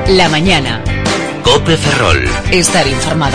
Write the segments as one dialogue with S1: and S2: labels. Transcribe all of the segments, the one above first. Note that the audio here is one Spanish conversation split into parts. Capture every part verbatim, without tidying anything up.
S1: La mañana.
S2: COPE Ferrol.
S1: Estar informado.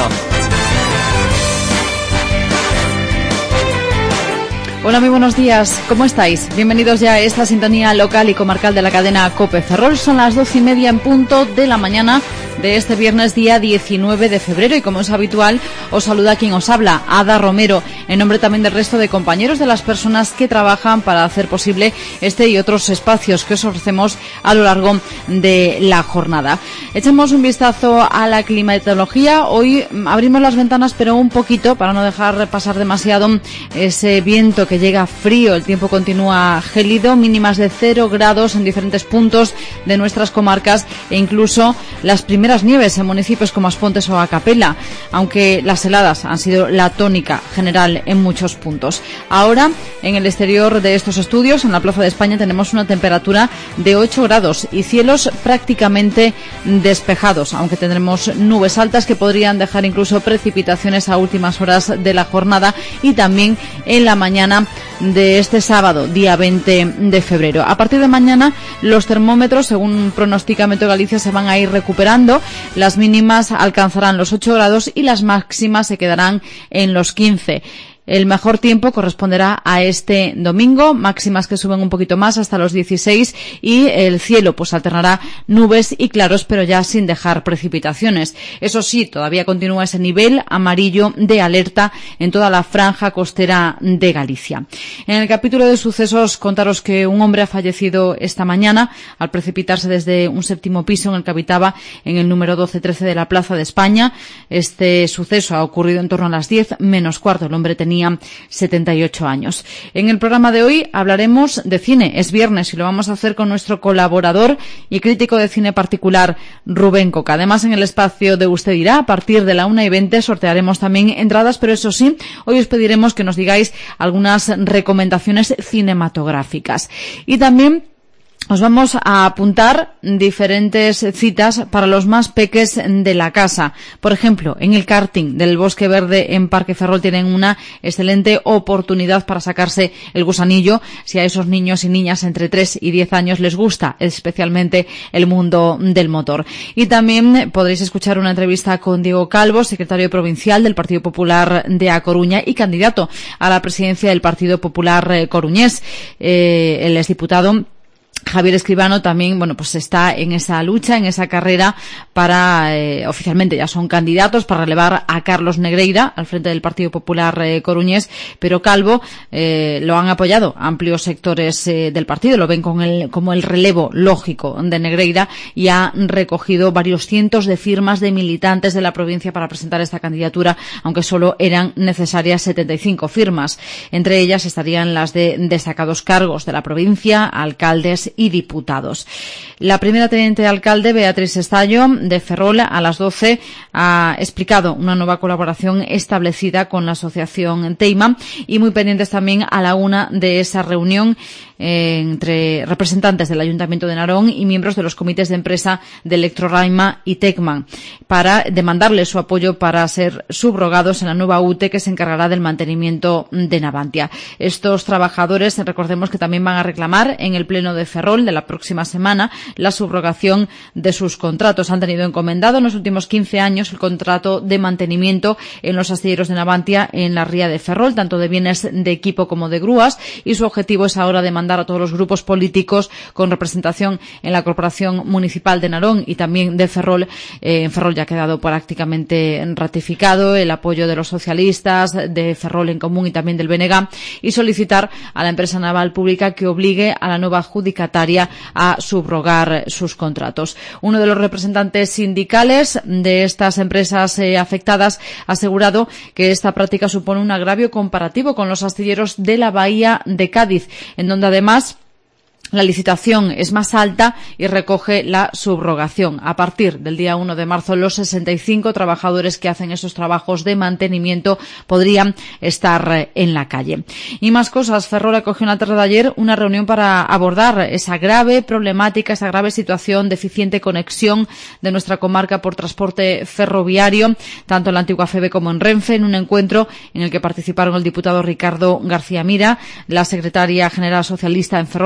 S3: Hola, muy buenos días. ¿Cómo estáis? Bienvenidos ya a esta sintonía local y comarcal de la cadena COPE Ferrol. Son las doce y media en punto de la mañana de este viernes día diecinueve de febrero y como es habitual os saluda quien os habla, Ada Romero, en nombre también del resto de compañeros de las personas que trabajan para hacer posible este y otros espacios que os ofrecemos a lo largo de la jornada. Echemos un vistazo a la climatología. Hoy abrimos las ventanas pero un poquito para no dejar pasar demasiado ese viento que llega frío. El tiempo continúa gélido, mínimas de cero grados en diferentes puntos de nuestras comarcas e incluso las primeras nieves en municipios como Aspontes o Acapela, aunque las heladas han sido la tónica general en muchos puntos. Ahora, en el exterior de estos estudios, en la Plaza de España, tenemos una temperatura de ocho grados y cielos prácticamente despejados, aunque tendremos nubes altas que podrían dejar incluso precipitaciones a últimas horas de la jornada y también en la mañana de este sábado, día veinte de febrero. A partir de mañana, los termómetros, según pronostica Meteo Galicia, se van a ir recuperando. Las mínimas alcanzarán los ocho grados y las máximas se quedarán en los quince. El mejor tiempo corresponderá a este domingo, máximas que suben un poquito más hasta los dieciséis y el cielo pues alternará nubes y claros pero ya sin dejar precipitaciones. Eso sí, todavía continúa ese nivel amarillo de alerta en toda la franja costera de Galicia. En el capítulo de sucesos contaros que un hombre ha fallecido esta mañana al precipitarse desde un séptimo piso en el que habitaba en el número doce trece de la Plaza de España. Este suceso ha ocurrido en torno a las diez menos cuarto. El hombre tenía setenta y ocho años. En el programa de hoy hablaremos de cine. Es viernes y lo vamos a hacer con nuestro colaborador y crítico de cine particular, Rubén Coca. Además, en el espacio de Usted Dirá, a partir de la una y veinte, sortearemos también entradas, pero eso sí, hoy os pediremos que nos digáis algunas recomendaciones cinematográficas. Y también os vamos a apuntar diferentes citas para los más peques de la casa. Por ejemplo, en el karting del Bosque Verde en Parque Ferrol tienen una excelente oportunidad para sacarse el gusanillo si a esos niños y niñas entre tres y diez años les gusta especialmente el mundo del motor. Y también podréis escuchar una entrevista con Diego Calvo, secretario provincial del Partido Popular de A Coruña y candidato a la presidencia del Partido Popular coruñés. Eh, el exdiputado Javier Escribano también, bueno, pues está en esa lucha, en esa carrera para, eh, oficialmente ya son candidatos para relevar a Carlos Negreira al frente del Partido Popular eh, coruñés, pero Calvo eh, lo han apoyado amplios sectores eh, del partido, lo ven con el, como el relevo lógico de Negreira y ha recogido varios cientos de firmas de militantes de la provincia para presentar esta candidatura, aunque solo eran necesarias setenta y cinco firmas. Entre ellas estarían las de destacados cargos de la provincia, alcaldes y diputados. La primera teniente de alcalde, Beatriz Estallo, de Ferrol, a las doce, ha explicado una nueva colaboración establecida con la asociación Teima y muy pendientes también a la una de esa reunión eh, entre representantes del Ayuntamiento de Narón y miembros de los comités de empresa de Electroraima y Tecman para demandarles su apoyo para ser subrogados en la nueva U T E que se encargará del mantenimiento de Navantia. Estos trabajadores, recordemos que también van a reclamar en el Pleno de Ferrol de la próxima semana la subrogación de sus contratos. Han tenido encomendado en los últimos quince años el contrato de mantenimiento en los astilleros de Navantia en la ría de Ferrol, tanto de bienes de equipo como de grúas, y su objetivo es ahora demandar a todos los grupos políticos con representación en la Corporación Municipal de Narón y también de Ferrol. Eh, en Ferrol ya ha quedado prácticamente ratificado el apoyo de los socialistas, de Ferrol en Común y también del B N G, y solicitar a la empresa naval pública que obligue a la nueva adjudicataria a subrogar sus contratos. Uno de los representantes sindicales de estas empresas eh, afectadas ha asegurado que esta práctica supone un agravio comparativo con los astilleros de la Bahía de Cádiz, en donde además la licitación es más alta y recoge la subrogación. A partir del día uno de marzo, los sesenta y cinco trabajadores que hacen esos trabajos de mantenimiento podrían estar en la calle. Y más cosas. Ferrol acogió en la tarde de ayer una reunión para abordar esa grave problemática, esa grave situación, deficiente conexión de nuestra comarca por transporte ferroviario, tanto en la antigua F E B E como en Renfe, en un encuentro en el que participaron el diputado Ricardo García Mira, la secretaria general socialista en Ferrol, Beatriz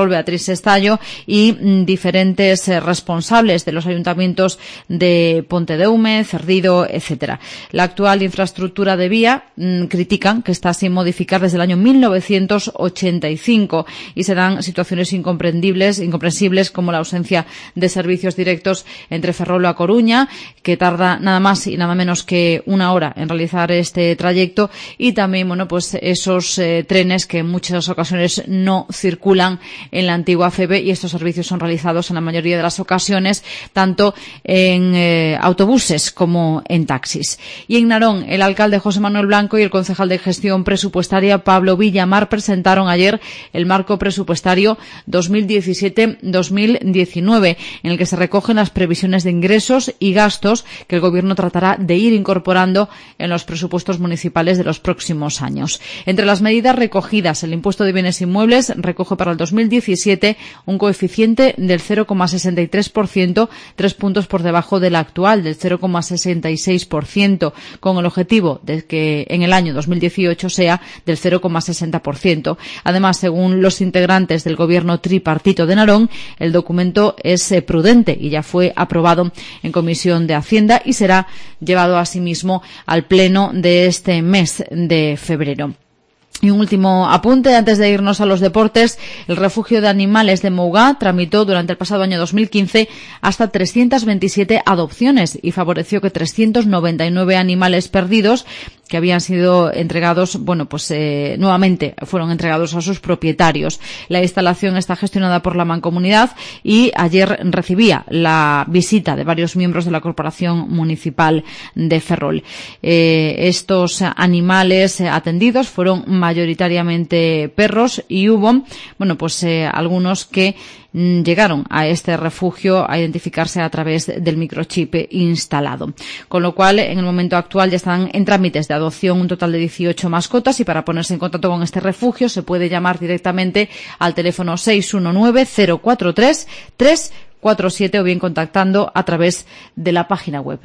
S3: estallo y mm, diferentes eh, responsables de los ayuntamientos de Pontedeume, Cerdido, etcétera. La actual infraestructura de vía mmm, critican que está sin modificar desde el año mil novecientos ochenta y cinco y se dan situaciones incomprendibles, incomprensibles como la ausencia de servicios directos entre Ferrol a Coruña, que tarda nada más y nada menos que una hora en realizar este trayecto, y también, bueno, pues esos eh, trenes que en muchas ocasiones no circulan en la antigua F E B E, y estos servicios son realizados en la mayoría de las ocasiones tanto en eh, autobuses como en taxis. Y en Narón, el alcalde José Manuel Blanco y el concejal de gestión presupuestaria Pablo Villamar presentaron ayer el marco presupuestario dos mil diecisiete dos mil diecinueve, en el que se recogen las previsiones de ingresos y gastos que el Gobierno tratará de ir incorporando en los presupuestos municipales de los próximos años. Entre las medidas recogidas, el impuesto de bienes inmuebles recoge para el dos mil diecisiete un coeficiente del cero coma sesenta y tres por ciento, tres puntos por debajo del actual, del cero coma sesenta y seis por ciento, con el objetivo de que en el año dos mil dieciocho sea del cero coma sesenta por ciento. Además, según los integrantes del Gobierno tripartito de Narón, el documento es eh, prudente y ya fue aprobado en Comisión de Hacienda y será llevado asimismo al Pleno de este mes de febrero. Y un último apunte antes de irnos a los deportes. El refugio de animales de Mougá tramitó durante el pasado año dos mil quince hasta trescientas veintisiete adopciones y favoreció que trescientos noventa y nueve animales perdidos que habían sido entregados, bueno, pues eh, nuevamente fueron entregados a sus propietarios. La instalación está gestionada por la Mancomunidad y ayer recibía la visita de varios miembros de la Corporación Municipal de Ferrol. Eh, estos animales atendidos fueron mayoritariamente perros y hubo, bueno, pues eh, algunos que mm, llegaron a este refugio a identificarse a través del microchip instalado. Con lo cual, en el momento actual ya están en trámites de adopción un total de dieciocho mascotas, y para ponerse en contacto con este refugio se puede llamar directamente al teléfono seis uno nueve cero cuatro tres tres cuatro siete o bien contactando a través de la página web.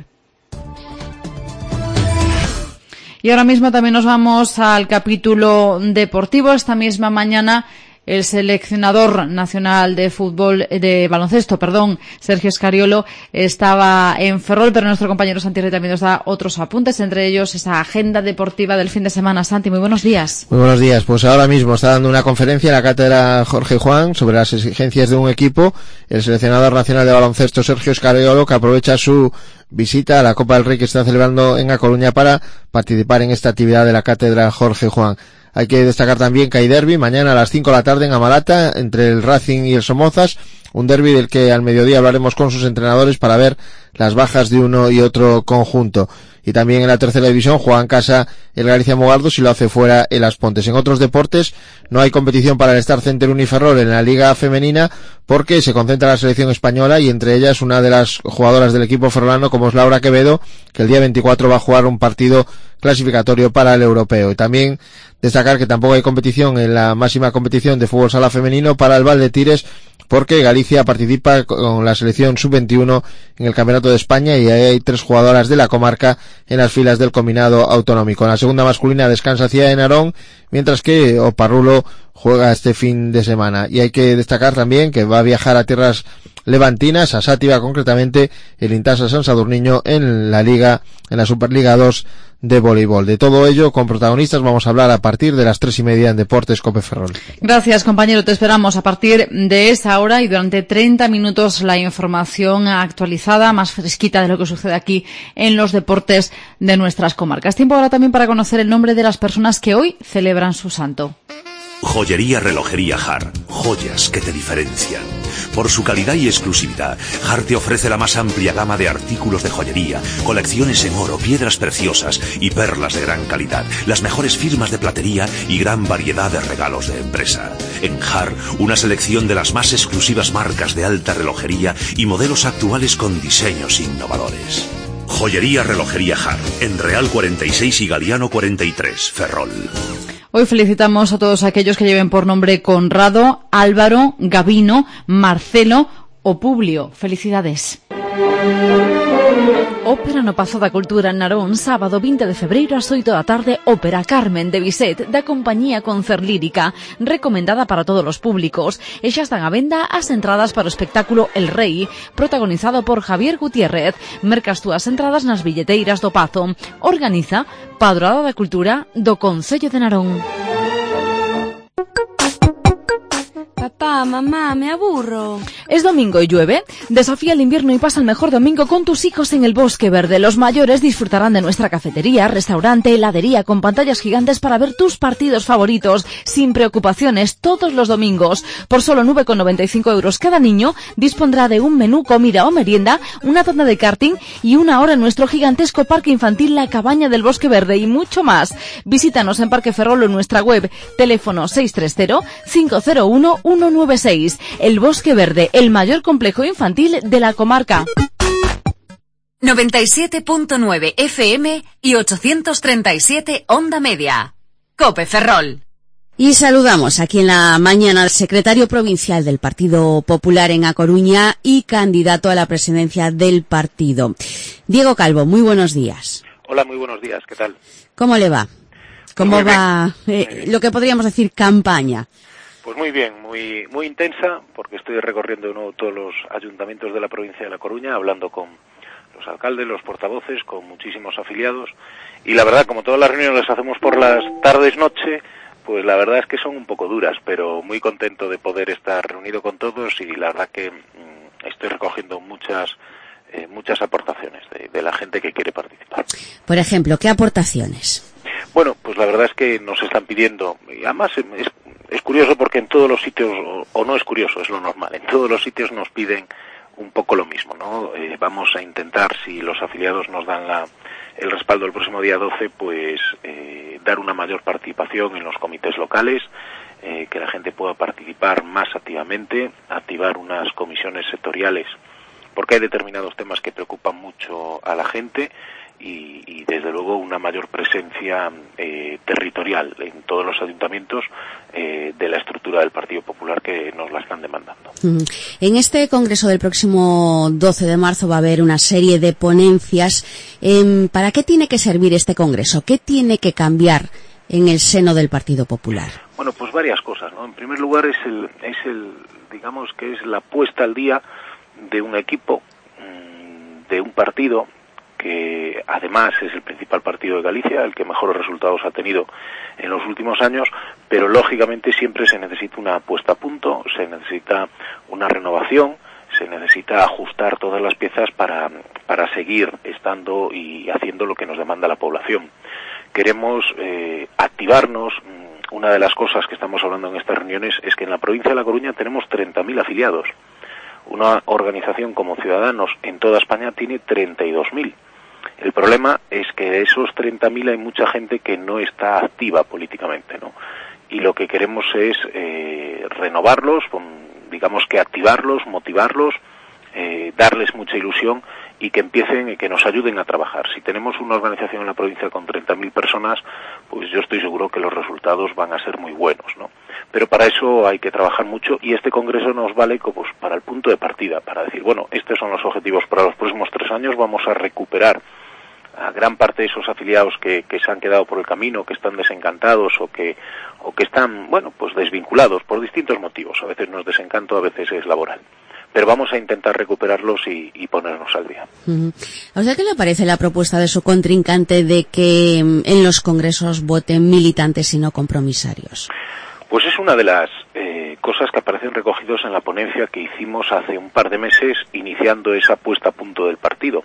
S3: Y ahora mismo también nos vamos al capítulo deportivo. Esta misma mañana el seleccionador nacional de fútbol, de baloncesto, perdón, Sergio Scariolo, estaba en Ferrol, pero nuestro compañero Santi Rey también nos da otros apuntes, entre ellos esa agenda deportiva del fin de semana. Santi, muy buenos días.
S1: Muy buenos días. Pues ahora mismo está dando una conferencia en la cátedra Jorge Juan sobre las exigencias de un equipo el seleccionador nacional de baloncesto Sergio Scariolo, que aprovecha su visita a la Copa del Rey que está celebrando en A Coruña para participar en esta actividad de la cátedra Jorge Juan. Hay que destacar también que hay derbi mañana a las cinco de la tarde en Amalata entre el Racing y el Somozas, un derbi del que al mediodía hablaremos con sus entrenadores para ver las bajas de uno y otro conjunto. Y también en la tercera división juega en casa el Galicia Mugardos y lo hace fuera el As Pontes. En otros deportes no hay competición para el Star Center Uniferrol en la Liga Femenina porque se concentra la selección española y entre ellas una de las jugadoras del equipo ferrolano como es Laura Quevedo, que el día veinticuatro va a jugar un partido clasificatorio para el europeo. Y también destacar que tampoco hay competición en la máxima competición de fútbol sala femenino para el Valdetires porque Galicia participa con la selección sub veintiuno en el Campeonato de España y hay tres jugadoras de la comarca en las filas del combinado autonómico. En la segunda masculina descansa Cía de Narón, mientras que Oparrulo juega este fin de semana. Y hay que destacar también que va a viajar a tierras levantinas, a Sátiva concretamente, el Intasa San Sadurniño en la Liga, en la Superliga dos de voleibol. De todo ello, con protagonistas, vamos a hablar a partir de las tres y media en Deportes Cope Ferrol.
S3: Gracias, compañero. Te esperamos a partir de esa hora y durante treinta minutos la información actualizada, más fresquita de lo que sucede aquí en los deportes de nuestras comarcas. Tiempo ahora también para conocer el nombre de las personas que hoy celebran su santo.
S2: Joyería Relojería Har, joyas que te diferencian. Por su calidad y exclusividad, Har te ofrece la más amplia gama de artículos de joyería, colecciones en oro, piedras preciosas y perlas de gran calidad, las mejores firmas de platería y gran variedad de regalos de empresa. En Har, una selección de las más exclusivas marcas de alta relojería y modelos actuales con diseños innovadores. Joyería Relojería Har, en Real cuarenta y seis y Galiano cuarenta y tres, Ferrol.
S3: Hoy felicitamos a todos aquellos que lleven por nombre Conrado, Álvaro, Gabino, Marcelo o Publio. Felicidades. Ópera no Pazo da Cultura en Narón, sábado vinte de febreiro ás oito da tarde, ópera Carmen de Bizet, da compañía Concert Lírica, recomendada para todos os públicos, e xa están á venda as entradas para o espectáculo El Rei, protagonizado por Javier Gutiérrez. Mercas túas entradas nas billeteiras do Pazo. Organiza Padroada da Cultura do Concello de Narón.
S4: Papá, mamá, me aburro.
S3: Es domingo y llueve. Desafía el invierno y pasa el mejor domingo con tus hijos en el Bosque Verde. Los mayores disfrutarán de nuestra cafetería, restaurante, heladería con pantallas gigantes para ver tus partidos favoritos, sin preocupaciones, todos los domingos. Por solo nueve con noventa y cinco euros cada niño, dispondrá de un menú, comida o merienda, una zona de karting y una hora en nuestro gigantesco parque infantil La Cabaña del Bosque Verde y mucho más. Visítanos en Parque Ferrol o en nuestra web. Teléfono seis tres cero, cinco cero uno, uno nueve seis. El Bosque Verde, el mayor complejo infantil de la comarca.
S5: noventa y siete punto nueve F M y ochocientos treinta y siete Onda Media. Cope Ferrol.
S4: Y saludamos aquí en la mañana al secretario provincial del Partido Popular en A Coruña y candidato a la presidencia del partido. Diego Calvo, muy buenos días.
S6: Hola, muy buenos días, ¿qué tal?
S4: ¿Cómo le va? ¿Cómo va eh, lo que podríamos decir campaña?
S6: Pues muy bien, muy muy intensa, porque estoy recorriendo de nuevo todos los ayuntamientos de la provincia de La Coruña, hablando con los alcaldes, los portavoces, con muchísimos afiliados, y la verdad, como todas las reuniones las hacemos por las tardes-noche, pues la verdad es que son un poco duras, pero muy contento de poder estar reunido con todos, y la verdad que mmm, estoy recogiendo muchas eh, muchas aportaciones de, de la gente que quiere participar.
S4: Por ejemplo, ¿qué aportaciones?
S6: Bueno, pues la verdad es que nos están pidiendo, y además es Es curioso porque en todos los sitios, o, o no es curioso, es lo normal, en todos los sitios nos piden un poco lo mismo, ¿no? Eh, vamos a intentar, si los afiliados nos dan la, el respaldo el próximo día doce, pues eh, dar una mayor participación en los comités locales, eh, que la gente pueda participar más activamente, activar unas comisiones sectoriales, porque hay determinados temas que preocupan mucho a la gente, y, y desde luego una mayor presencia eh, territorial en todos los ayuntamientos eh, de la estructura del Partido Popular que nos la están demandando.
S4: En este congreso del próximo doce de marzo va a haber una serie de ponencias. Eh, ¿Para qué tiene que servir este congreso? ¿Qué tiene que cambiar en el seno del Partido Popular?
S6: Bueno, pues varias cosas, ¿no? En primer lugar es el, es el, digamos que es la puesta al día de un equipo, de un partido que además es el principal partido de Galicia, el que mejores resultados ha tenido en los últimos años, pero lógicamente siempre se necesita una puesta a punto, se necesita una renovación, se necesita ajustar todas las piezas para, para seguir estando y haciendo lo que nos demanda la población. Queremos eh, activarnos. Una de las cosas que estamos hablando en estas reuniones es que en la provincia de La Coruña tenemos treinta mil afiliados. Una organización como Ciudadanos en toda España tiene treinta y dos mil. El problema es que de esos treinta mil hay mucha gente que no está activa políticamente, ¿no? Y lo que queremos es eh, renovarlos, digamos que activarlos, motivarlos, eh, darles mucha ilusión y que empiecen y que nos ayuden a trabajar. Si tenemos una organización en la provincia con treinta mil personas, pues yo estoy seguro que los resultados van a ser muy buenos, ¿no? Pero para eso hay que trabajar mucho y este congreso nos vale pues, para el punto de partida, para decir, bueno, estos son los objetivos para los próximos tres años, vamos a recuperar a gran parte de esos afiliados que, que se han quedado por el camino, que están desencantados o que o que están, bueno, pues desvinculados por distintos motivos. A veces no es desencanto, a veces es laboral. Pero vamos a intentar recuperarlos y, y ponernos al día.
S4: Uh-huh. ¿A usted qué le parece la propuesta de su contrincante de que en los congresos voten militantes y no compromisarios?
S6: Pues es una de las eh, cosas que aparecen recogidos en la ponencia que hicimos hace un par de meses, iniciando esa puesta a punto del partido.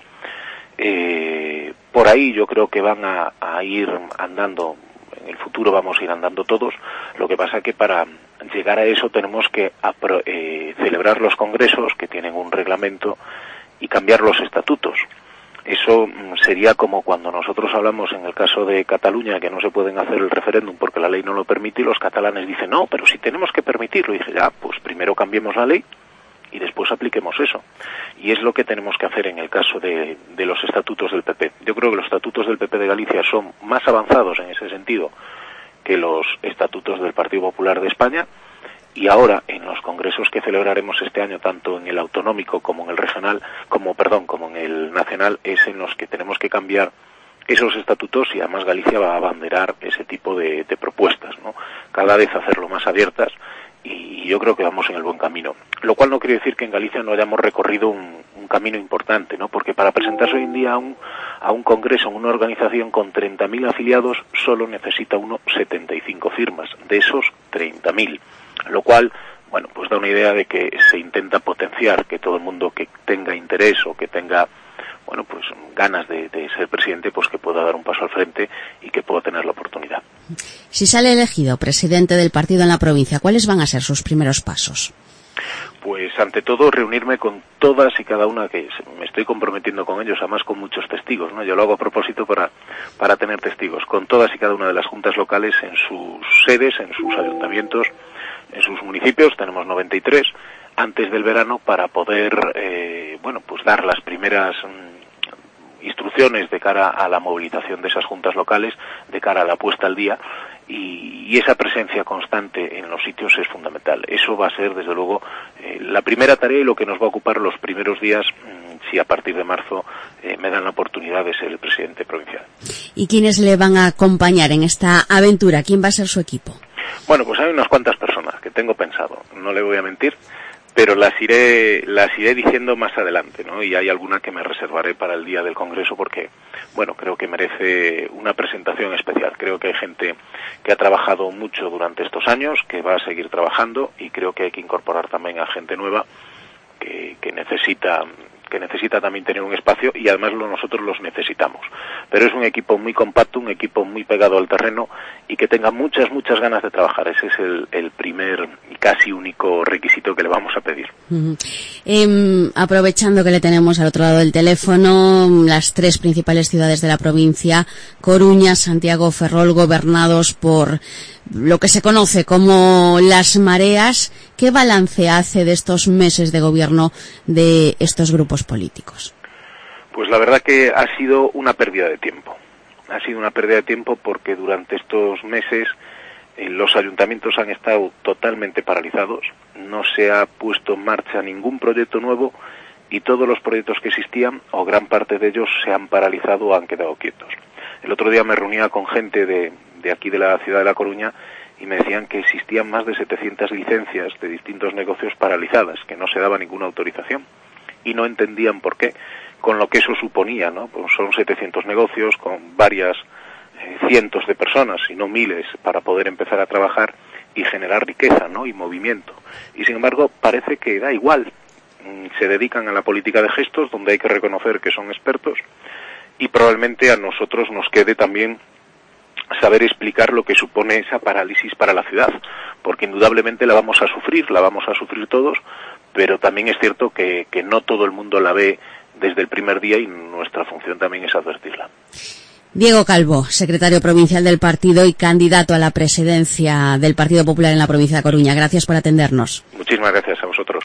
S6: Eh, por ahí yo creo que van a, a ir andando, en el futuro vamos a ir andando todos, lo que pasa que para llegar a eso tenemos que apro- eh, celebrar los congresos que tienen un reglamento y cambiar los estatutos. Eso mm, sería como cuando nosotros hablamos en el caso de Cataluña que no se pueden hacer el referéndum porque la ley no lo permite y los catalanes dicen no, pero si tenemos que permitirlo. Y dije ya, pues primero cambiemos la ley y después apliquemos eso. Y es lo que tenemos que hacer en el caso de, de los estatutos del P P. Yo creo que los estatutos del P P de Galicia son más avanzados en ese sentido que los estatutos del Partido Popular de España y ahora en los congresos que celebraremos este año, tanto en el autonómico como en el regional, como perdón, como en el nacional, es en los que tenemos que cambiar esos estatutos y además Galicia va a abanderar ese tipo de, de propuestas, ¿no? Cada vez hacerlo más abiertas y yo creo que vamos en el buen camino. Lo cual no quiere decir que en Galicia no hayamos recorrido un, un camino importante, ¿no? Porque para presentarse hoy en día a un, a un congreso, a una organización con treinta mil afiliados, solo necesita uno setenta y cinco firmas, de esos treinta mil. Lo cual, bueno, pues da una idea de que se intenta potenciar, que todo el mundo que tenga interés o que tenga, bueno, pues ganas de, de ser presidente, pues que pueda dar un paso al frente y que pueda tener la oportunidad.
S4: Si sale elegido presidente del partido en la provincia, ¿cuáles van a ser sus primeros pasos?
S6: Pues ante todo reunirme con todas y cada una, que me estoy comprometiendo con ellos, además con muchos testigos, ¿no? Yo lo hago a propósito para, para tener testigos, con todas y cada una de las juntas locales en sus sedes, en sus ayuntamientos, en sus municipios, tenemos noventa y tres, antes del verano, para poder, eh, bueno, pues dar las primeras mm, instrucciones de cara a la movilización de esas juntas locales, de cara a la puesta al día, y, y esa presencia constante en los sitios es fundamental. Eso va a ser, desde luego, eh, la primera tarea y lo que nos va a ocupar los primeros días, mm, si a partir de marzo eh, me dan la oportunidad de ser el presidente provincial.
S4: ¿Y quiénes le van a acompañar en esta aventura? ¿Quién va a ser su equipo?
S6: Bueno, pues hay unas cuantas personas que tengo pensado, no le voy a mentir, pero las iré las iré diciendo más adelante, ¿no? Y hay alguna que me reservaré para el día del Congreso porque, bueno, creo que merece una presentación especial. Creo que hay gente que ha trabajado mucho durante estos años, que va a seguir trabajando, y creo que hay que incorporar también a gente nueva que, que necesita que necesita también tener un espacio, y además lo, nosotros los necesitamos. Pero es un equipo muy compacto, un equipo muy pegado al terreno y que tenga muchas, muchas ganas de trabajar. Ese es el, el primer y casi único requisito que le vamos a pedir.
S4: Uh-huh. Eh, aprovechando que le tenemos al otro lado del teléfono, las tres principales ciudades de la provincia, Coruña, Santiago, Ferrol, gobernados por lo que se conoce como las mareas, ¿qué balance hace de estos meses de gobierno de estos grupos políticos?
S6: Pues la verdad que ha sido una pérdida de tiempo. Ha sido una pérdida de tiempo porque durante estos meses eh, los ayuntamientos han estado totalmente paralizados, no se ha puesto en marcha ningún proyecto nuevo y todos los proyectos que existían, o gran parte de ellos, se han paralizado o han quedado quietos. El otro día me reunía con gente de, de aquí de la ciudad de La Coruña y me decían que existían más de setecientas licencias de distintos negocios paralizadas, que no se daba ninguna autorización y no entendían por qué, con lo que eso suponía, ¿no? Pues son setecientos negocios con varias eh, cientos de personas, si no miles, para poder empezar a trabajar y generar riqueza, ¿no? Y movimiento. Y sin embargo parece que da igual, se dedican a la política de gestos, donde hay que reconocer que son expertos, y probablemente a nosotros nos quede también saber explicar lo que supone esa parálisis para la ciudad, porque indudablemente la vamos a sufrir, la vamos a sufrir todos, pero también es cierto que, que no todo el mundo la ve desde el primer día y nuestra función también es advertirla.
S4: Diego Calvo, secretario provincial del partido y candidato a la presidencia del Partido Popular en la provincia de Coruña. Gracias por atendernos.
S6: Muchísimas gracias a vosotros.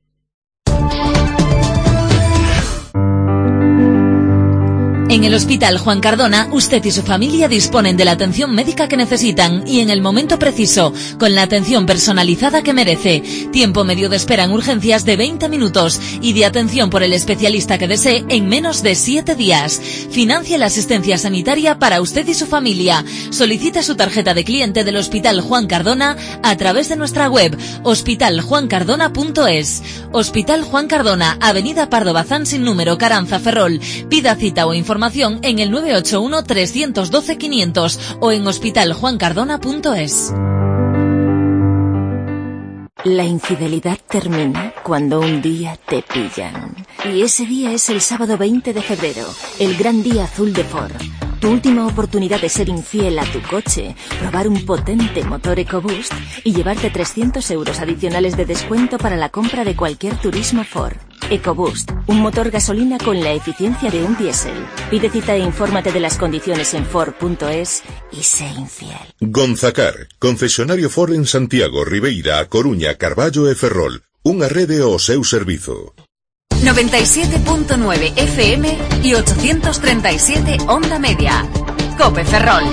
S7: En el Hospital Juan Cardona, usted y su familia disponen de la atención médica que necesitan y en el momento preciso, con la atención personalizada que merece. Tiempo medio de espera en urgencias de veinte minutos y de atención por el especialista que desee en menos de siete días. Financie la asistencia sanitaria para usted y su familia. Solicite su tarjeta de cliente del Hospital Juan Cardona a través de nuestra web hospital juan cardona punto es. Hospital Juan Cardona, Avenida Pardo Bazán sin número, Caranza, Ferrol. Pida cita o información en el nueve ocho uno, tres uno dos, quinientos o en hospital juan cardona punto es.
S8: La infidelidad termina cuando un día te pillan. Y ese día es el sábado veinte de febrero, el gran día azul de Ford. Tu última oportunidad de ser infiel a tu coche, probar un potente motor EcoBoost y llevarte trescientos euros adicionales de descuento para la compra de cualquier turismo Ford. EcoBoost, un motor gasolina con la eficiencia de un diésel. Pide cita e infórmate de las condiciones en Ford punto es y sé infiel.
S9: Gonzacar, concesionario Ford en Santiago, Ribeira, A Coruña, Carballo e Ferrol. Unha rede ao seu servizo.
S5: noventa y siete punto nueve F M y ochocientos treinta y siete onda media. COPE Ferrol.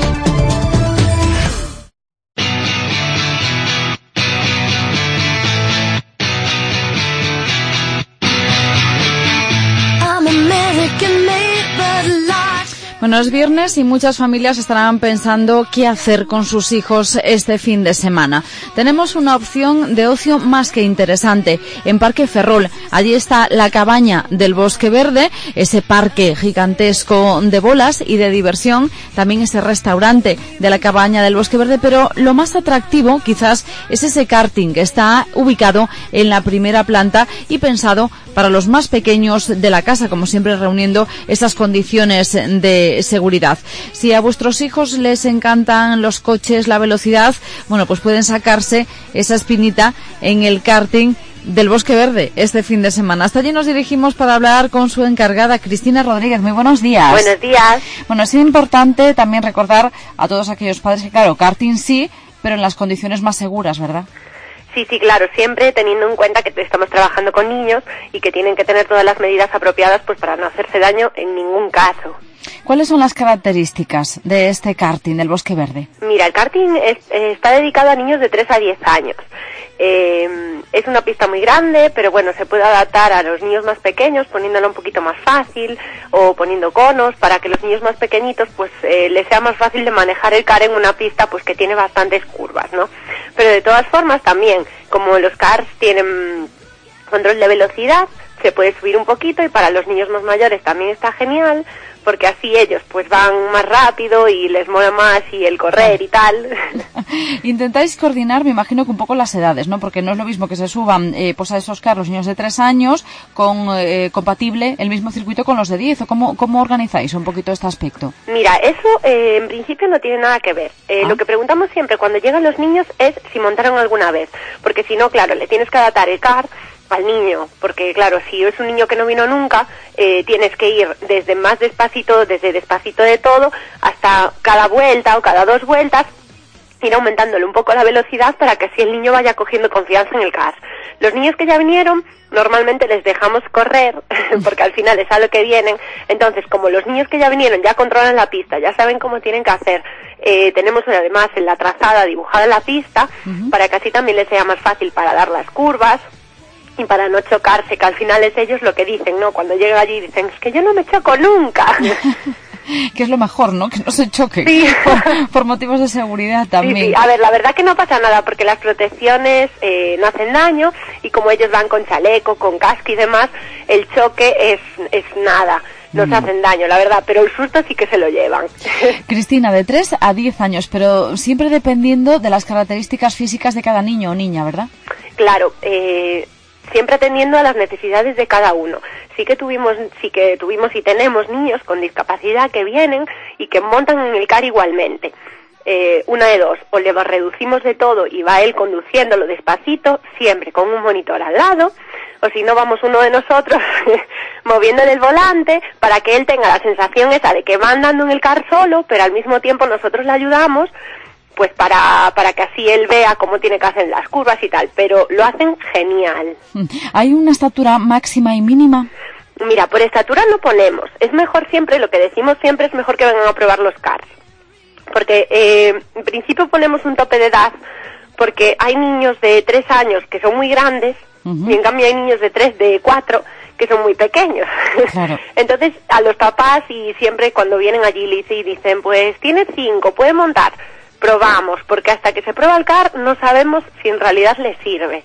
S3: Bueno, es viernes y muchas familias estarán pensando qué hacer con sus hijos este fin de semana. Tenemos una opción de ocio más que interesante en Parque Ferrol. Allí está la cabaña del Bosque Verde, ese parque gigantesco de bolas y de diversión, también ese restaurante de la cabaña del Bosque Verde, pero lo más atractivo quizás es ese karting que está ubicado en la primera planta y pensado para los más pequeños de la casa, como siempre reuniendo esas condiciones de seguridad. Si a vuestros hijos les encantan los coches, la velocidad, bueno, pues pueden sacarse esa espinita en el karting del Bosque Verde este fin de semana. Hasta allí nos dirigimos para hablar con su encargada, Cristina Rodríguez. Muy buenos días.
S10: Buenos días.
S3: Bueno, es importante también recordar a todos aquellos padres que, claro, karting sí, pero en las condiciones más seguras, ¿verdad?
S10: Sí, sí, claro, siempre teniendo en cuenta que estamos trabajando con niños y que tienen que tener todas las medidas apropiadas pues para no hacerse daño en ningún caso.
S3: ¿Cuáles son las características de este karting del Bosque Verde?
S10: Mira, el karting es, eh, está dedicado a niños de tres a diez años. Eh, es una pista muy grande, pero bueno, se puede adaptar a los niños más pequeños poniéndolo un poquito más fácil o poniendo conos para que los niños más pequeñitos pues eh, les sea más fácil de manejar el kart en una pista pues que tiene bastantes curvas, ¿no? Pero de todas formas también, como los karts tienen control de velocidad, se puede subir un poquito y para los niños más mayores también está genial, porque así ellos pues van más rápido y les mola más y el correr y tal.
S3: Intentáis coordinar, me imagino que un poco las edades, ¿no? Porque no es lo mismo que se suban eh, pues a esos carros los niños de tres años con eh, compatible el mismo circuito con los de diez, o cómo, cómo organizáis un poquito este aspecto.
S10: Mira, eso eh, en principio no tiene nada que ver. Eh, ¿Ah? Lo que preguntamos siempre cuando llegan los niños es si montaron alguna vez, porque si no, claro, le tienes que adaptar el kart al niño, porque claro, si es un niño que no vino nunca, eh, tienes que ir desde más despacito, desde despacito de todo, hasta cada vuelta o cada dos vueltas, ir aumentándole un poco la velocidad para que así el niño vaya cogiendo confianza en el kart. Los niños que ya vinieron, normalmente les dejamos correr, porque al final es a lo que vienen. Entonces, como los niños que ya vinieron ya controlan la pista, ya saben cómo tienen que hacer, eh, tenemos además en la trazada dibujada la pista, uh-huh. para que así también les sea más fácil para dar las curvas, y para no chocarse, que al final es ellos lo que dicen, ¿no? Cuando llegan allí dicen, es que yo no me choco nunca.
S3: Que es lo mejor, ¿no? Que no se choque.
S10: Sí.
S3: Por, por motivos de seguridad también.
S10: Sí, sí. A ver, la verdad que no pasa nada, porque las protecciones eh, no hacen daño, y como ellos van con chaleco, con casco y demás, el choque es, es nada. No se hacen daño, la verdad, pero el susto sí que se lo llevan.
S3: Cristina, de tres a diez años, pero siempre dependiendo de las características físicas de cada niño o niña, ¿verdad?
S10: Claro, eh... siempre atendiendo a las necesidades de cada uno. Sí que tuvimos, sí que tuvimos y tenemos niños con discapacidad que vienen y que montan en el kart igualmente. Eh, una de dos, o le reducimos de todo y va él conduciéndolo despacito, siempre con un monitor al lado, o si no vamos uno de nosotros moviéndole el volante para que él tenga la sensación esa de que va andando en el kart solo, pero al mismo tiempo nosotros le ayudamos pues para, para que así él vea cómo tiene que hacer las curvas y tal, pero lo hacen genial.
S3: ¿Hay una estatura máxima y mínima?
S10: Mira, por estatura no ponemos, es mejor siempre, lo que decimos siempre es mejor que vengan a probar los karts, porque eh, en principio ponemos un tope de edad, porque hay niños de tres años que son muy grandes, uh-huh. y en cambio hay niños de tres, de cuatro, que son muy pequeños. Claro. Entonces, a los papás, y siempre cuando vienen allí y dicen, pues tiene cinco, puede montar, probamos, porque hasta que se prueba el kart no sabemos si en realidad le sirve.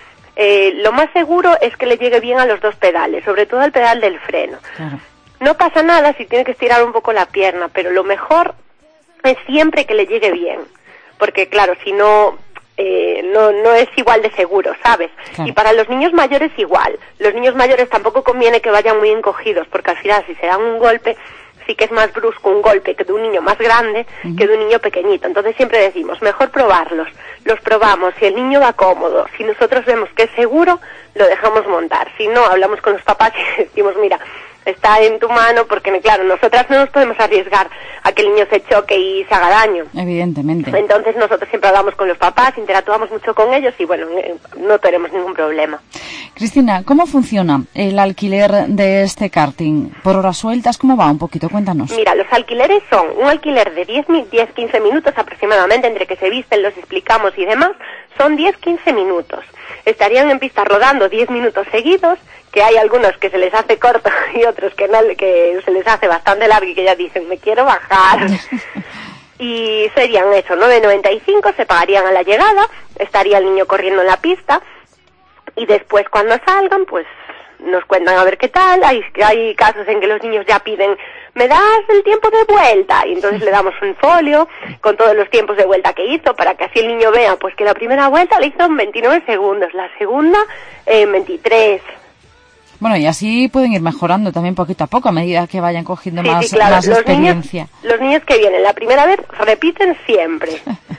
S10: Eh, lo más seguro es que le llegue bien a los dos pedales, sobre todo al pedal del freno. Claro. No pasa nada si tiene que estirar un poco la pierna, pero lo mejor es siempre que le llegue bien, porque claro, si no, eh, no, no es igual de seguro, ¿sabes? Claro. Y para los niños mayores igual. Los niños mayores tampoco conviene que vayan muy encogidos, porque al final si se dan un golpe, sí que es más brusco un golpe que de un niño más grande uh-huh. que de un niño pequeñito. Entonces siempre decimos, mejor probarlos. Los probamos, si el niño va cómodo, si nosotros vemos que es seguro, lo dejamos montar. Si no, hablamos con los papás y decimos, mira, está en tu mano, porque claro, nosotras no nos podemos arriesgar a que el niño se choque y se haga daño.
S3: Evidentemente.
S10: Entonces nosotros siempre hablamos con los papás, interactuamos mucho con ellos y bueno, no tenemos ningún problema.
S3: Cristina, ¿cómo funciona el alquiler de este karting? ¿Por horas sueltas? ¿Cómo va? Un poquito, cuéntanos.
S10: Mira, los alquileres son un alquiler de diez a quince minutos aproximadamente, entre que se visten, los explicamos y demás, son diez a quince minutos. Estarían en pista rodando diez minutos seguidos, que hay algunos que se les hace corto y otros que no, que se les hace bastante largo y que ya dicen, me quiero bajar. Y serían eso, nueve noventa y cinco, se pagarían a la llegada, estaría el niño corriendo en la pista, y después cuando salgan, pues nos cuentan a ver qué tal. Hay, hay casos en que los niños ya piden, ¿me das el tiempo de vuelta? Y entonces le damos un folio con todos los tiempos de vuelta que hizo, para que así el niño vea pues que la primera vuelta le hizo en veintinueve segundos, la segunda en veintitrés.
S3: Bueno, y así pueden ir mejorando también poquito a poco a medida que vayan cogiendo
S10: sí,
S3: más,
S10: sí, claro.
S3: más
S10: los
S3: experiencia.
S10: Niños, los niños que vienen la primera vez repiten siempre.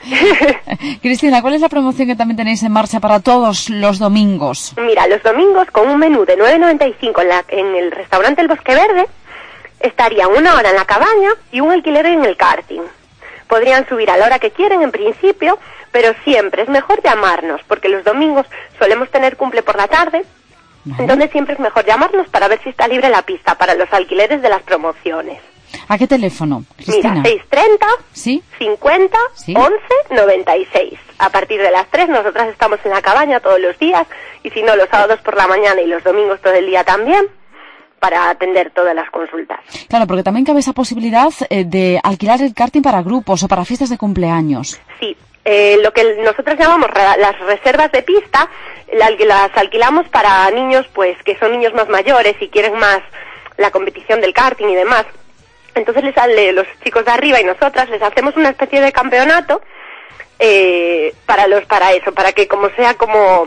S3: Cristina, ¿cuál es la promoción que también tenéis en marcha para todos los domingos?
S10: Mira, los domingos con un menú de nueve noventa y cinco en, la, en el restaurante El Bosque Verde estarían una hora en la cabaña y un alquiler en el karting. Podrían subir a la hora que quieren en principio, pero siempre es mejor llamarnos, porque los domingos solemos tener cumple por la tarde. Vale. Entonces siempre es mejor llamarnos para ver si está libre la pista para los alquileres de las promociones.
S3: ¿A qué teléfono, Cristina?
S10: Mira, seiscientos treinta,
S3: ¿sí?
S10: cincuenta,
S3: ¿sí?
S10: once, noventa y seis. A partir de las tres nosotras estamos en la cabaña todos los días, y si no los sábados por la mañana y los domingos todo el día también, para atender todas las consultas.
S3: Claro, porque también cabe esa posibilidad eh, de alquilar el karting para grupos o para fiestas de cumpleaños.
S10: Sí. Eh, lo que nosotros llamamos re- las reservas de pista, la, las alquilamos para niños pues que son niños más mayores y quieren más la competición del karting y demás. Entonces les sale los chicos de arriba y nosotras les hacemos una especie de campeonato eh, para los para eso, para que como sea como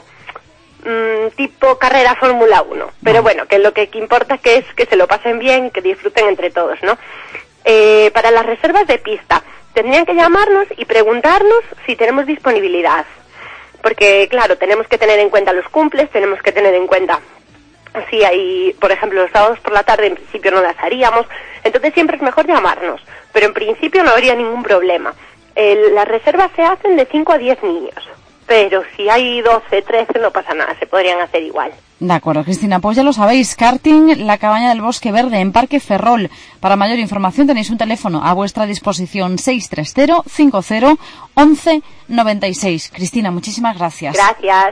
S10: mmm, tipo carrera Fórmula uno. Pero bueno, que lo que, que importa que es que se lo pasen bien y que disfruten entre todos, ¿no? Eh, para las reservas de pista tendrían que llamarnos y preguntarnos si tenemos disponibilidad, porque claro, tenemos que tener en cuenta los cumples, tenemos que tener en cuenta si hay, por ejemplo, los sábados por la tarde en principio no las haríamos, entonces siempre es mejor llamarnos, pero en principio no habría ningún problema. El, las reservas se hacen de cinco a diez niños, pero si hay doce, trece no pasa nada, se podrían hacer igual.
S3: De acuerdo, Cristina, pues ya lo sabéis, karting, la cabaña del Bosque Verde en Parque Ferrol. Para mayor información tenéis un teléfono a vuestra disposición, seis tres cero, cinco cero, once, noventa y seis. Cristina, muchísimas gracias.
S10: Gracias.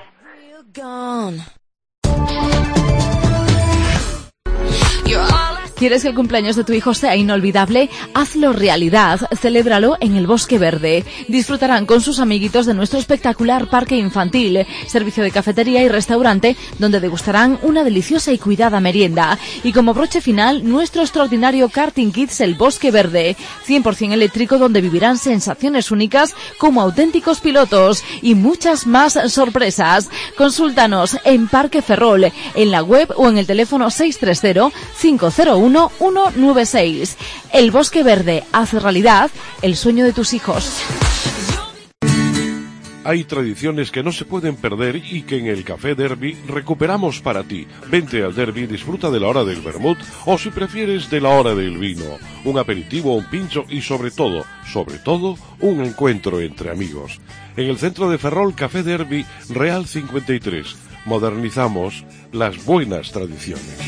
S7: ¿Quieres que el cumpleaños de tu hijo sea inolvidable? Hazlo realidad. Celébralo en el Bosque Verde. Disfrutarán con sus amiguitos de nuestro espectacular parque infantil, servicio de cafetería y restaurante, donde degustarán una deliciosa y cuidada merienda. Y como broche final, nuestro extraordinario Karting Kids El Bosque Verde, cien por ciento eléctrico, donde vivirán sensaciones únicas como auténticos pilotos y muchas más sorpresas. Consúltanos en Parque Ferrol, en la web o en el teléfono seis tres cero, cinco cero uno, uno nueve seis. El Bosque Verde hace realidad el sueño de tus hijos.
S11: Hay tradiciones que no se pueden perder y que en el Café Derby recuperamos para ti. Vente al Derby, disfruta de la hora del vermut o si prefieres de la hora del vino. Un aperitivo, un pincho y sobre todo, sobre todo, un encuentro entre amigos. En el centro de Ferrol, Café Derby, Real cincuenta y tres. Modernizamos las buenas tradiciones.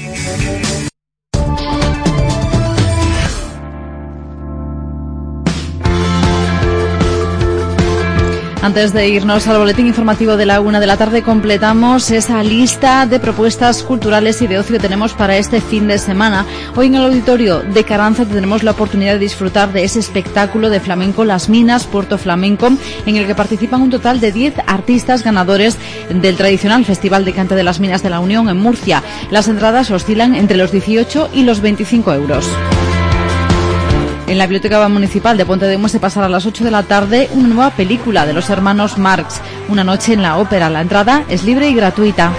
S3: Antes de irnos al boletín informativo de la una de la tarde, completamos esa lista de propuestas culturales y de ocio que tenemos para este fin de semana. Hoy en el auditorio de Carranza tendremos la oportunidad de disfrutar de ese espectáculo de flamenco Las Minas, Puerto Flamenco, en el que participan un total de diez artistas ganadores del tradicional Festival de Cante de las Minas de la Unión en Murcia. Las entradas oscilan entre los dieciocho y los veinticinco euros. En la Biblioteca Municipal de Pontedeume se pasará a las ocho de la tarde una nueva película de los hermanos Marx, Una noche en la ópera. La entrada es libre y gratuita.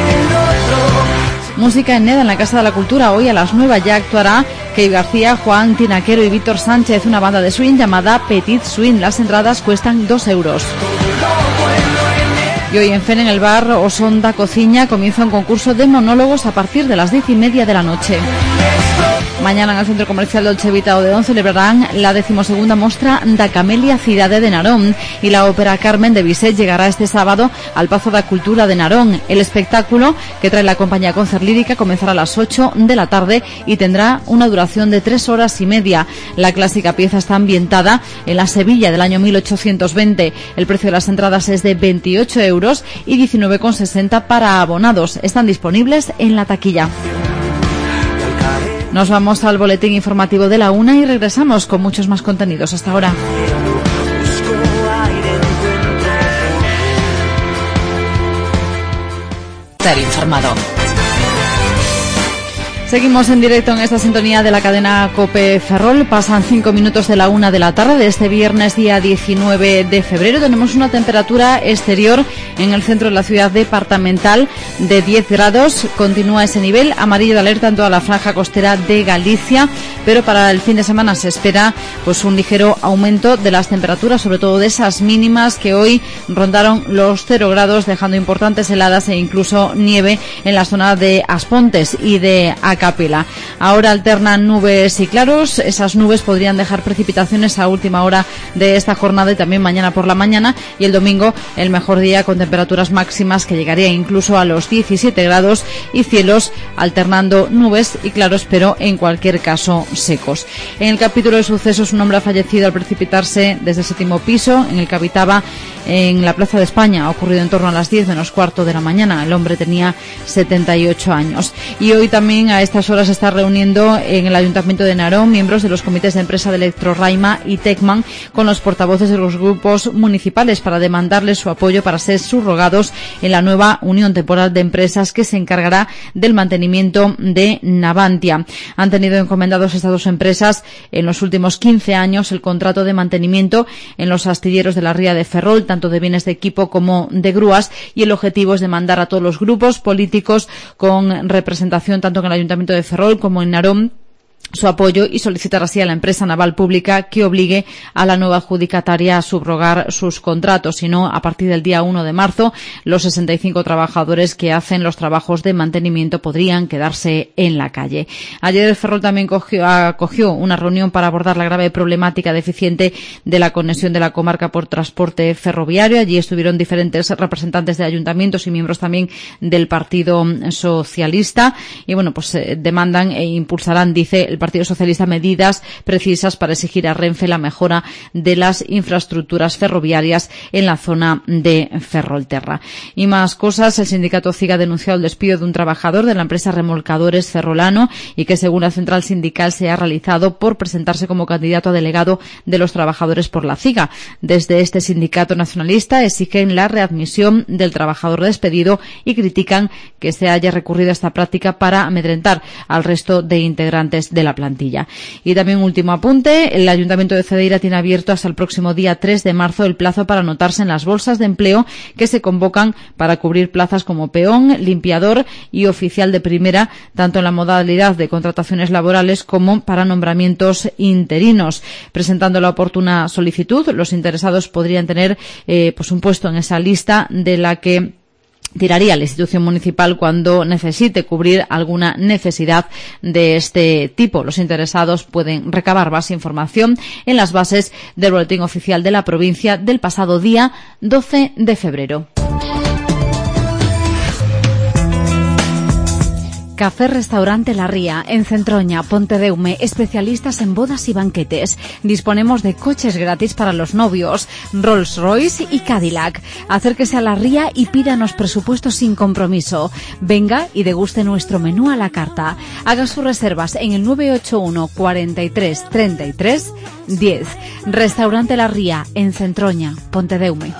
S3: Música en Neda, en la Casa de la Cultura. Hoy a las nueve ya actuará Key García, Juan Tinaquero y Víctor Sánchez, una banda de swing llamada Petit Swing. Las entradas cuestan dos euros. Y hoy en Fen, en el bar Osonda Cociña, comienza un concurso de monólogos a partir de las diez y media de la noche. Mañana en el Centro Comercial Dolce Vita Odeón celebrarán la decimosegunda mostra da Camelia Cidade de Narón y la ópera Carmen de Bizet llegará este sábado al Pazo da Cultura de Narón. El espectáculo, que trae la compañía Concert Lírica, comenzará a las ocho de la tarde y tendrá una duración de tres horas y media. La clásica pieza está ambientada en la Sevilla del año mil ochocientos veinte. El precio de las entradas es de veintiocho euros euros y diecinueve con sesenta para abonados. Están disponibles en la taquilla. Nos vamos al boletín informativo de la una y regresamos con muchos más contenidos. Hasta ahora.
S7: Estar informado.
S3: Seguimos en directo en esta sintonía de la cadena COPE Ferrol. Pasan cinco minutos de la una de la tarde de este viernes, día diecinueve de febrero. Tenemos una temperatura exterior en el centro de la ciudad departamental de diez grados. Continúa ese nivel amarillo de alerta en toda la franja costera de Galicia, pero para el fin de semana se espera pues un ligero aumento de las temperaturas, sobre todo de esas mínimas que hoy rondaron los cero grados, dejando importantes heladas e incluso nieve en la zona de Aspontes y de Acapela. Ahora alternan nubes y claros. Esas nubes podrían dejar precipitaciones a última hora de esta jornada y también mañana por la mañana, y el domingo el mejor día con temperaturas máximas que llegaría incluso a los diecisiete grados y cielos alternando nubes y claros, pero en cualquier caso secos. En el capítulo de sucesos, un hombre ha fallecido al precipitarse desde el séptimo piso en el que habitaba en la Plaza de España. Ha ocurrido en torno a las diez menos cuarto de la mañana. El hombre tenía setenta y ocho años. Y hoy también a estas horas se está reuniendo en el Ayuntamiento de Narón miembros de los comités de empresa de Electroraima y Tecman con los portavoces de los grupos municipales para demandarles su apoyo para ser subrogados en la nueva unión temporal de empresas que se encargará del mantenimiento de Navantia. Han tenido encomendados estas dos empresas en los últimos quince años el contrato de mantenimiento en los astilleros de la ría de Ferrol, tanto de bienes de equipo como de grúas, y el objetivo es demandar a todos los grupos políticos con representación tanto en el Ayuntamiento de Ferrol como en Narón su apoyo y solicitar así a la empresa naval pública que obligue a la nueva adjudicataria a subrogar sus contratos. Si no, a partir del día uno de marzo, los sesenta y cinco trabajadores que hacen los trabajos de mantenimiento podrían quedarse en la calle. Ayer el Ferrol también cogió, acogió una reunión para abordar la grave problemática deficiente de la conexión de la comarca por transporte ferroviario. Allí estuvieron diferentes representantes de ayuntamientos y miembros también del Partido Socialista. Y bueno, pues eh, demandan e impulsarán, dice el Partido Socialista, medidas precisas para exigir a Renfe la mejora de las infraestructuras ferroviarias en la zona de Ferrolterra. Y más cosas, el sindicato CIG ha denunciado el despido de un trabajador de la empresa Remolcadores Ferrolano y que, según la central sindical, se ha realizado por presentarse como candidato a delegado de los trabajadores por la CIGA. Desde este sindicato nacionalista exigen la readmisión del trabajador despedido y critican que se haya recurrido a esta práctica para amedrentar al resto de integrantes de la plantilla. Y también un último apunte, el Ayuntamiento de Cedeira tiene abierto hasta el próximo día tres de marzo el plazo para anotarse en las bolsas de empleo que se convocan para cubrir plazas como peón, limpiador y oficial de primera, tanto en la modalidad de contrataciones laborales como para nombramientos interinos. Presentando la oportuna solicitud, los interesados podrían tener eh, pues un puesto en esa lista de la que tiraría la institución municipal cuando necesite cubrir alguna necesidad de este tipo. Los interesados pueden recabar más información en las bases del boletín oficial de la provincia del pasado día doce de febrero.
S12: Café Restaurante La Ría, en Centroña, Pontedeume, especialistas en bodas y banquetes. Disponemos de coches gratis para los novios, Rolls Royce y Cadillac. Acérquese a La Ría y pídanos presupuestos sin compromiso. Venga y deguste nuestro menú a la carta. Haga sus reservas en el nueve ocho uno, cuarenta y tres, treinta y tres, diez. Restaurante La Ría, en Centroña, Pontedeume.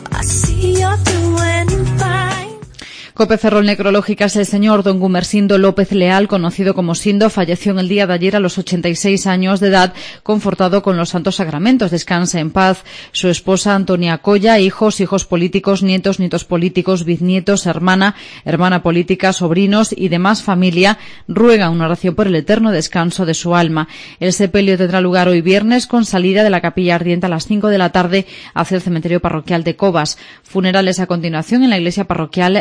S3: COPE Ferrol Necrológicas, el señor don Gumersindo López Leal, conocido como Sindo, falleció en el día de ayer a los ochenta y seis años de edad, confortado con los santos sacramentos. Descanse en paz. Su esposa Antonia Colla, hijos, hijos políticos, nietos, nietos políticos, bisnietos, hermana, hermana política, sobrinos y demás familia ruegan una oración por el eterno descanso de su alma. El sepelio tendrá lugar hoy viernes con salida de la capilla ardiente a las cinco de la tarde hacia el cementerio parroquial de Cobas. Funerales a continuación en la iglesia parroquial de Cobas.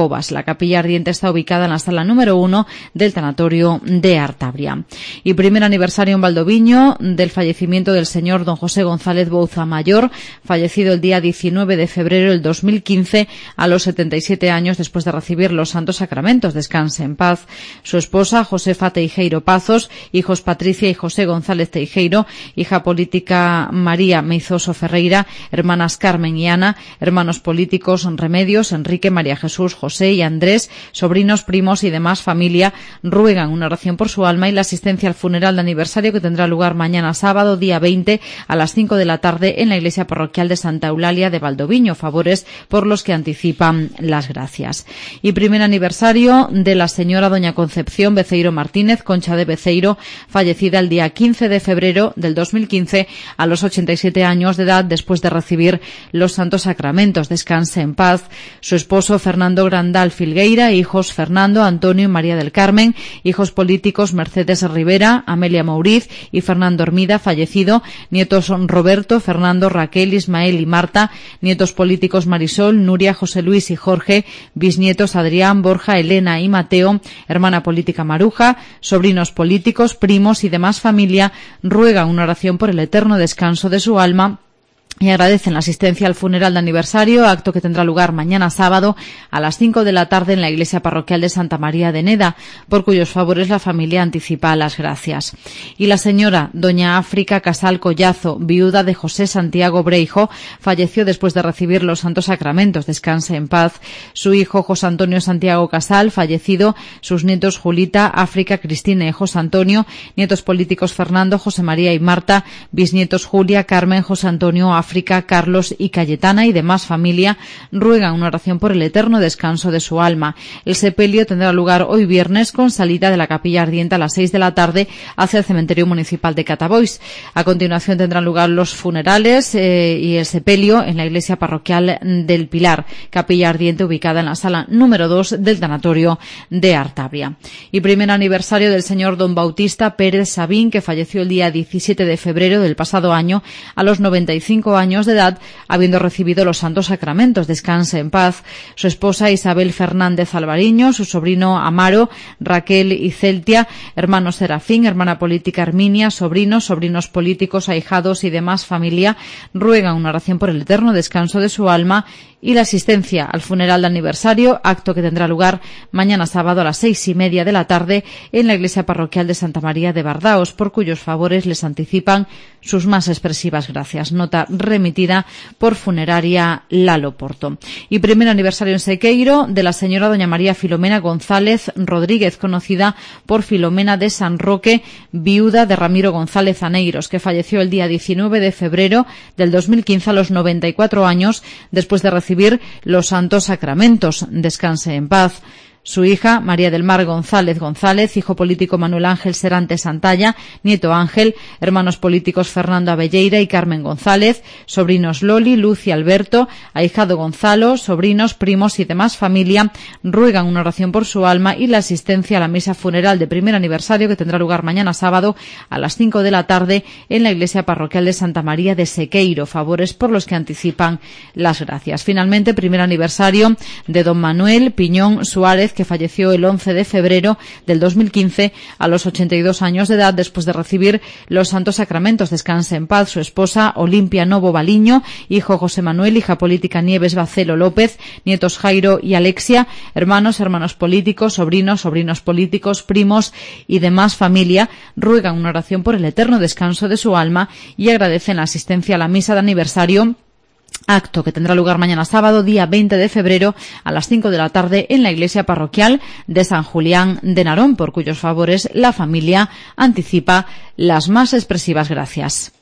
S3: Covas. La capilla ardiente está ubicada en la sala número uno del tanatorio de Artabria. Y primer aniversario en Valdoviño del fallecimiento del señor don José González Bouza Mayor, fallecido el día diecinueve de febrero del dos mil quince a los setenta y siete años después de recibir los santos sacramentos. Descanse en paz. Su esposa, Josefa Teijeiro Pazos, hijos Patricia y José González Teijeiro, hija política María Meizoso Ferreira, hermanas Carmen y Ana, hermanos políticos Remedios, Enrique, María Jesús, José y Andrés, sobrinos, primos y demás familia, ruegan una oración por su alma y la asistencia al funeral de aniversario que tendrá lugar mañana sábado, día veinte, a las cinco de la tarde en la iglesia parroquial de Santa Eulalia de Valdoviño. Favores por los que anticipan las gracias. Y primer aniversario de la señora doña Concepción Beceiro Martínez, Concha de Beceiro, fallecida el día quince de febrero del dos mil quince a los ochenta y siete años de edad después de recibir los santos sacramentos. Descanse en paz. Su esposo Fernando Grandal Filgueira, hijos Fernando, Antonio y María del Carmen, hijos políticos Mercedes Rivera, Amelia Mauriz y Fernando Hermida, fallecido, nietos Roberto, Fernando, Raquel, Ismael y Marta, nietos políticos Marisol, Nuria, José Luis y Jorge, bisnietos Adrián, Borja, Elena y Mateo, hermana política Maruja, sobrinos políticos, primos y demás familia, ruegan una oración por el eterno descanso de su alma y agradecen la asistencia al funeral de aniversario, acto que tendrá lugar mañana sábado a las cinco de la tarde en la iglesia parroquial de Santa María de Neda, por cuyos favores la familia anticipa las gracias. Y la señora doña África Casal Collazo, viuda de José Santiago Breijo, falleció después de recibir los santos sacramentos. Descanse en paz. Su hijo José Antonio Santiago Casal, fallecido, sus nietos Julita, África, Cristina y José Antonio, nietos políticos Fernando, José María y Marta, bisnietos Julia, Carmen, José Antonio, África, Carlos y Cayetana y demás familia, ruegan una oración por el eterno descanso de su alma. El sepelio tendrá lugar hoy viernes con salida de la capilla ardiente a las seis de la tarde hacia el cementerio municipal de Catabois. A continuación tendrán lugar los funerales eh, y el sepelio en la iglesia parroquial del Pilar, capilla ardiente ubicada en la sala número dos del tanatorio de Artabria. Y primer aniversario del señor don Bautista Pérez Sabín, que falleció el día diecisiete de febrero del pasado año a los noventa y cinco años de edad, habiendo recibido los santos sacramentos. Descanse en paz. Su esposa Isabel Fernández Alvariño, su sobrino Amaro, Raquel y Celtia, hermano Serafín, hermana política Herminia, sobrinos, sobrinos políticos, ahijados y demás familia, ruegan una oración por el eterno descanso de su alma y la asistencia al funeral de aniversario, acto que tendrá lugar mañana sábado a las seis y media de la tarde en la iglesia parroquial de Santa María de Bardaos, por cuyos favores les anticipan sus más expresivas gracias. Nota remitida por Funeraria Lalo Porto. Y primer aniversario en Sequeiro de la señora doña María Filomena González Rodríguez, conocida por Filomena de San Roque, viuda de Ramiro González Aneiros, que falleció el día diecinueve de febrero del dos mil quince a los noventa y cuatro años después de recibir los santos sacramentos. Descanse en paz. Su hija, María del Mar González González, hijo político Manuel Ángel Serante Santalla, nieto Ángel, hermanos políticos Fernando Abelleira y Carmen González, sobrinos Loli, Luz y Alberto, ahijado Gonzalo, sobrinos, primos y demás familia, ruegan una oración por su alma y la asistencia a la misa funeral de primer aniversario que tendrá lugar mañana sábado a las cinco de la tarde en la iglesia parroquial de Santa María de Sequeiro, favores por los que anticipan las gracias. Finalmente, primer aniversario de don Manuel Piñón Suárez, que falleció el once de febrero del dos mil quince a los ochenta y dos años de edad después de recibir los santos sacramentos. Descanse en paz. Su esposa Olimpia Novo Baliño, hijo José Manuel, hija política Nieves Bacelo López, nietos Jairo y Alexia, hermanos, hermanos políticos, sobrinos, sobrinos políticos, primos y demás familia, ruegan una oración por el eterno descanso de su alma y agradecen la asistencia a la misa de aniversario, acto que tendrá lugar mañana sábado, día veinte de febrero, a las cinco de la tarde en la iglesia parroquial de San Julián de Narón, por cuyos favores la familia anticipa las más expresivas gracias.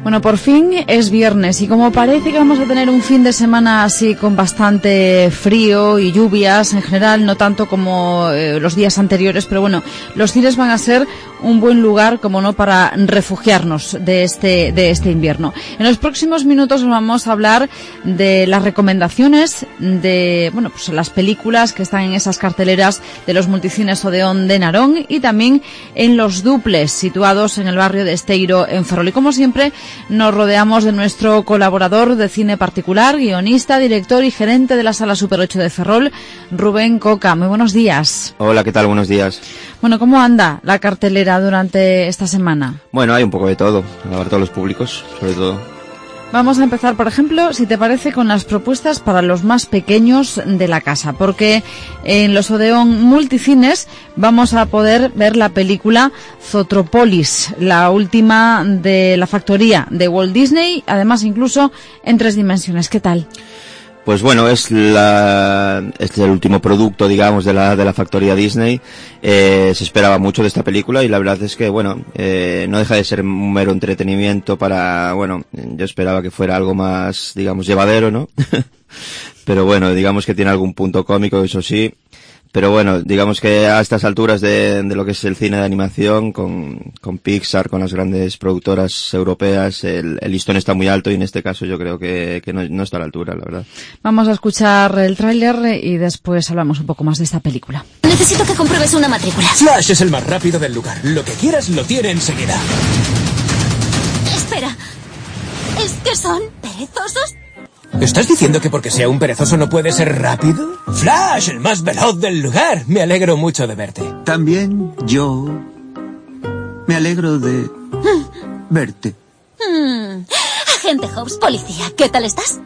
S3: Bueno, por fin es viernes y como parece que vamos a tener un fin de semana así con bastante frío y lluvias en general, no tanto como eh, los días anteriores, pero bueno, los cines van a ser un buen lugar, como no, para refugiarnos de este de este invierno. En los próximos minutos vamos a hablar de las recomendaciones de, bueno, pues las películas que están en esas carteleras de los multicines Odeón de Narón y también en los duples situados en el barrio de Esteiro en Ferrol. Y como siempre, nos rodeamos de nuestro colaborador de cine particular, guionista, director y gerente de la Sala Super ocho de Ferrol, Rubén Coca. Muy buenos días.
S13: Hola, ¿qué tal? Buenos días.
S3: Bueno, ¿cómo anda la cartelera durante esta semana?
S13: Bueno, hay un poco de todo, para todos los públicos, sobre todo.
S3: Vamos a empezar, por ejemplo, si te parece, con las propuestas para los más pequeños de la casa, porque en los Odeón Multicines vamos a poder ver la película Zootropolis, la última de la factoría de Walt Disney, además incluso en tres dimensiones. ¿Qué tal?
S13: Pues bueno, es la es el último producto, digamos, de la de la factoría Disney. Eh, se esperaba mucho de esta película y la verdad es que, bueno, eh, no deja de ser un mero entretenimiento para, bueno, yo esperaba que fuera algo más, digamos, llevadero, ¿no? Pero bueno, digamos que tiene algún punto cómico, eso sí. Pero bueno, digamos que a estas alturas de, de lo que es el cine de animación, con, con Pixar, con las grandes productoras europeas, el, el listón está muy alto y en este caso yo creo que, que no, no está a la altura, la verdad.
S3: Vamos a escuchar el tráiler y después hablamos un poco más de esta película.
S14: Necesito que compruebes una matrícula.
S15: Flash es el más rápido del lugar. Lo que quieras lo tiene enseguida.
S14: Espera. ¿Es que son perezosos?
S15: ¿Estás diciendo que porque sea un perezoso no puede ser rápido? Flash, el más veloz del lugar. Me alegro mucho de verte.
S16: También yo me alegro de verte.
S14: Hmm. Agente Hobbs, policía, ¿qué tal estás?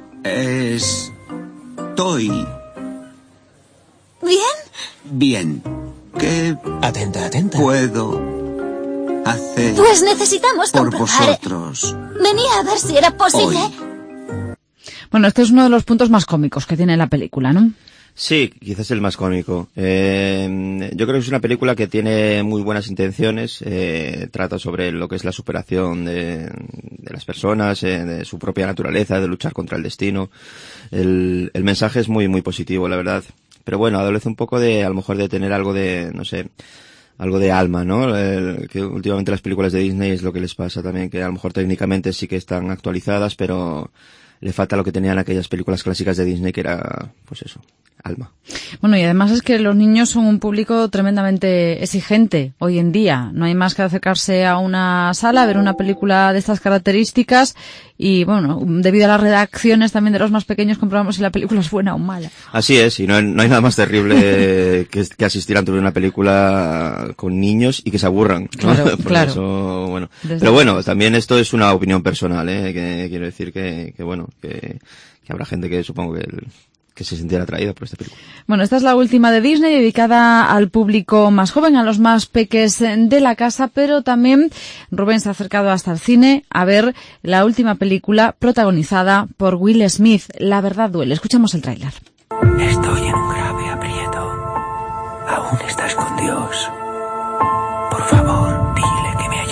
S16: Estoy
S14: ¿bien?
S16: bien. ¿Qué
S15: atenta, atenta.
S16: puedo hacer
S14: Pues necesitamos
S16: por
S14: comprobar.
S16: vosotros?
S14: Venía a ver si era posible.
S16: Hoy.
S3: Bueno, este es uno de los puntos más cómicos que tiene la película, ¿no?
S13: Sí, quizás el más cómico. Eh, yo creo que es una película que tiene muy buenas intenciones, eh, trata sobre lo que es la superación de, de las personas, eh, de su propia naturaleza, de luchar contra el destino. El, el mensaje es muy, muy positivo, la verdad. Pero bueno, adolece un poco de, a lo mejor de tener algo de, no sé, algo de alma, ¿no? El, que últimamente las películas de Disney es lo que les pasa también, que a lo mejor técnicamente sí que están actualizadas, pero le falta lo que tenían aquellas películas clásicas de Disney, que era, pues eso, alma.
S3: Bueno, y además es que los niños son un público tremendamente exigente hoy en día. No hay más que acercarse a una sala, ver una película de estas características y, bueno, debido a las redacciones también de los más pequeños comprobamos si la película es buena o mala.
S13: Así es, y no hay, no hay nada más terrible que, que asistir ante una película con niños y que se aburran, ¿no?
S3: Claro, claro.
S13: Eso, bueno.
S3: Desde
S13: Pero bueno, también esto es una opinión personal, ¿eh? Que quiero decir que, que bueno, que, que habrá gente que supongo que el, que se sintiera atraída por esta película.
S3: Bueno, esta es la última de Disney, dedicada al público más joven, a los más peques de la casa, pero también Rubén se ha acercado hasta el cine a ver la última película protagonizada por Will Smith, La verdad duele. Escuchamos el tráiler.
S17: Estoy en un grave aprieto. Aún estás con Dios. Por favor, dile que me ayude.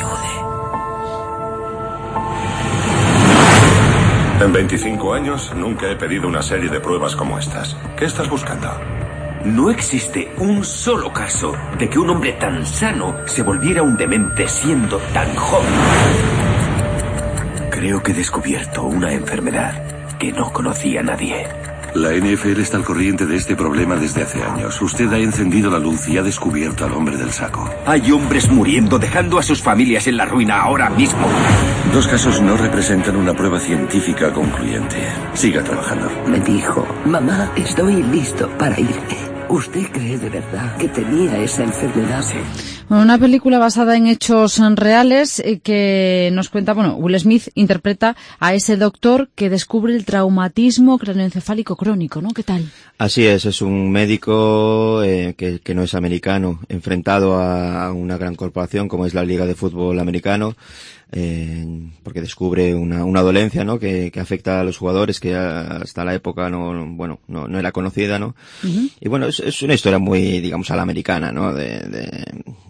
S18: En veinticinco años nunca he pedido una serie de pruebas como estas. ¿Qué estás buscando?
S17: No existe un solo caso de que un hombre tan sano se volviera un demente siendo tan joven. Creo que he descubierto una enfermedad que no conocía nadie.
S18: La N F L está al corriente de este problema desde hace años. Usted ha encendido la luz y ha descubierto al hombre del saco.
S17: Hay hombres muriendo, dejando a sus familias en la ruina ahora mismo.
S18: Dos casos no representan una prueba científica concluyente. Siga trabajando.
S17: Me dijo, mamá, estoy listo para irme. ¿Usted cree de verdad que tenía esa enfermedad? Sí.
S3: Bueno, una película basada en hechos reales eh, que nos cuenta, bueno, Will Smith interpreta a ese doctor que descubre el traumatismo craneoencefálico crónico, ¿no? ¿Qué tal?
S13: Así es, es un médico eh, que, que no es americano, enfrentado a una gran corporación como es la Liga de Fútbol Americano, eh, porque descubre una, una dolencia, ¿no? Que, que afecta a los jugadores, que hasta la época no, bueno, no, no era conocida, ¿no? Uh-huh. Y bueno, es, es una historia muy, digamos, a la americana, ¿no? De, de,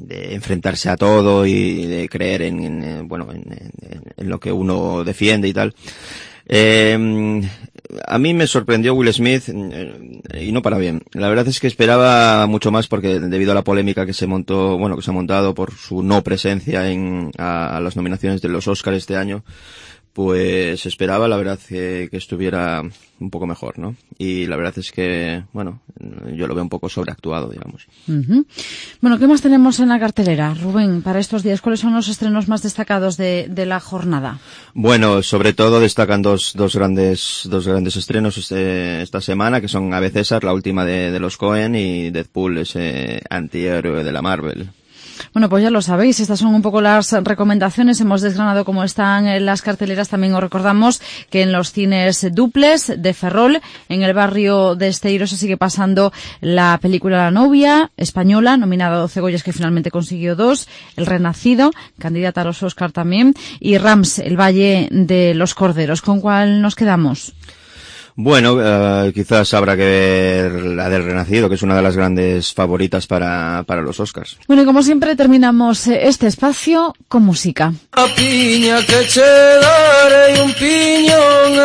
S13: de enfrentarse a todo y de creer en, en bueno, en, en, en lo que uno defiende y tal. Eh, a mí me sorprendió Will Smith eh, y no para bien. La verdad es que esperaba mucho más porque debido a la polémica que se montó, bueno, que se ha montado por su no presencia en a, a las nominaciones de los Oscars este año, pues esperaba, la verdad, que, que estuviera un poco mejor, ¿no? Y la verdad es que, bueno, yo lo veo un poco sobreactuado, digamos.
S12: Uh-huh. Bueno, ¿qué más tenemos en la cartelera, Rubén, para estos días? ¿Cuáles son los estrenos más destacados de, de la jornada?
S13: Bueno, sobre todo destacan dos, dos grandes, dos grandes estrenos este, esta semana, que son Ave César, la última de, de los Coen, y Deadpool, ese antihéroe de la Marvel.
S12: Bueno, pues ya lo sabéis, estas son un poco las recomendaciones. Hemos desgranado cómo están en las carteleras. También os recordamos que en los cines Duples de Ferrol, en el barrio de Esteiro, se sigue pasando la película La novia, española, nominada a doce Goyas, que finalmente consiguió dos. El Renacido, candidata a los Oscar también. Y Rams, el Valle de los Corderos. ¿Con cuál nos quedamos?
S13: Bueno, uh, quizás habrá que ver la del Renacido, que es una de las grandes favoritas para, para los Oscars.
S12: Bueno, y como siempre terminamos este espacio con música.
S19: A piña que che daré un piñón,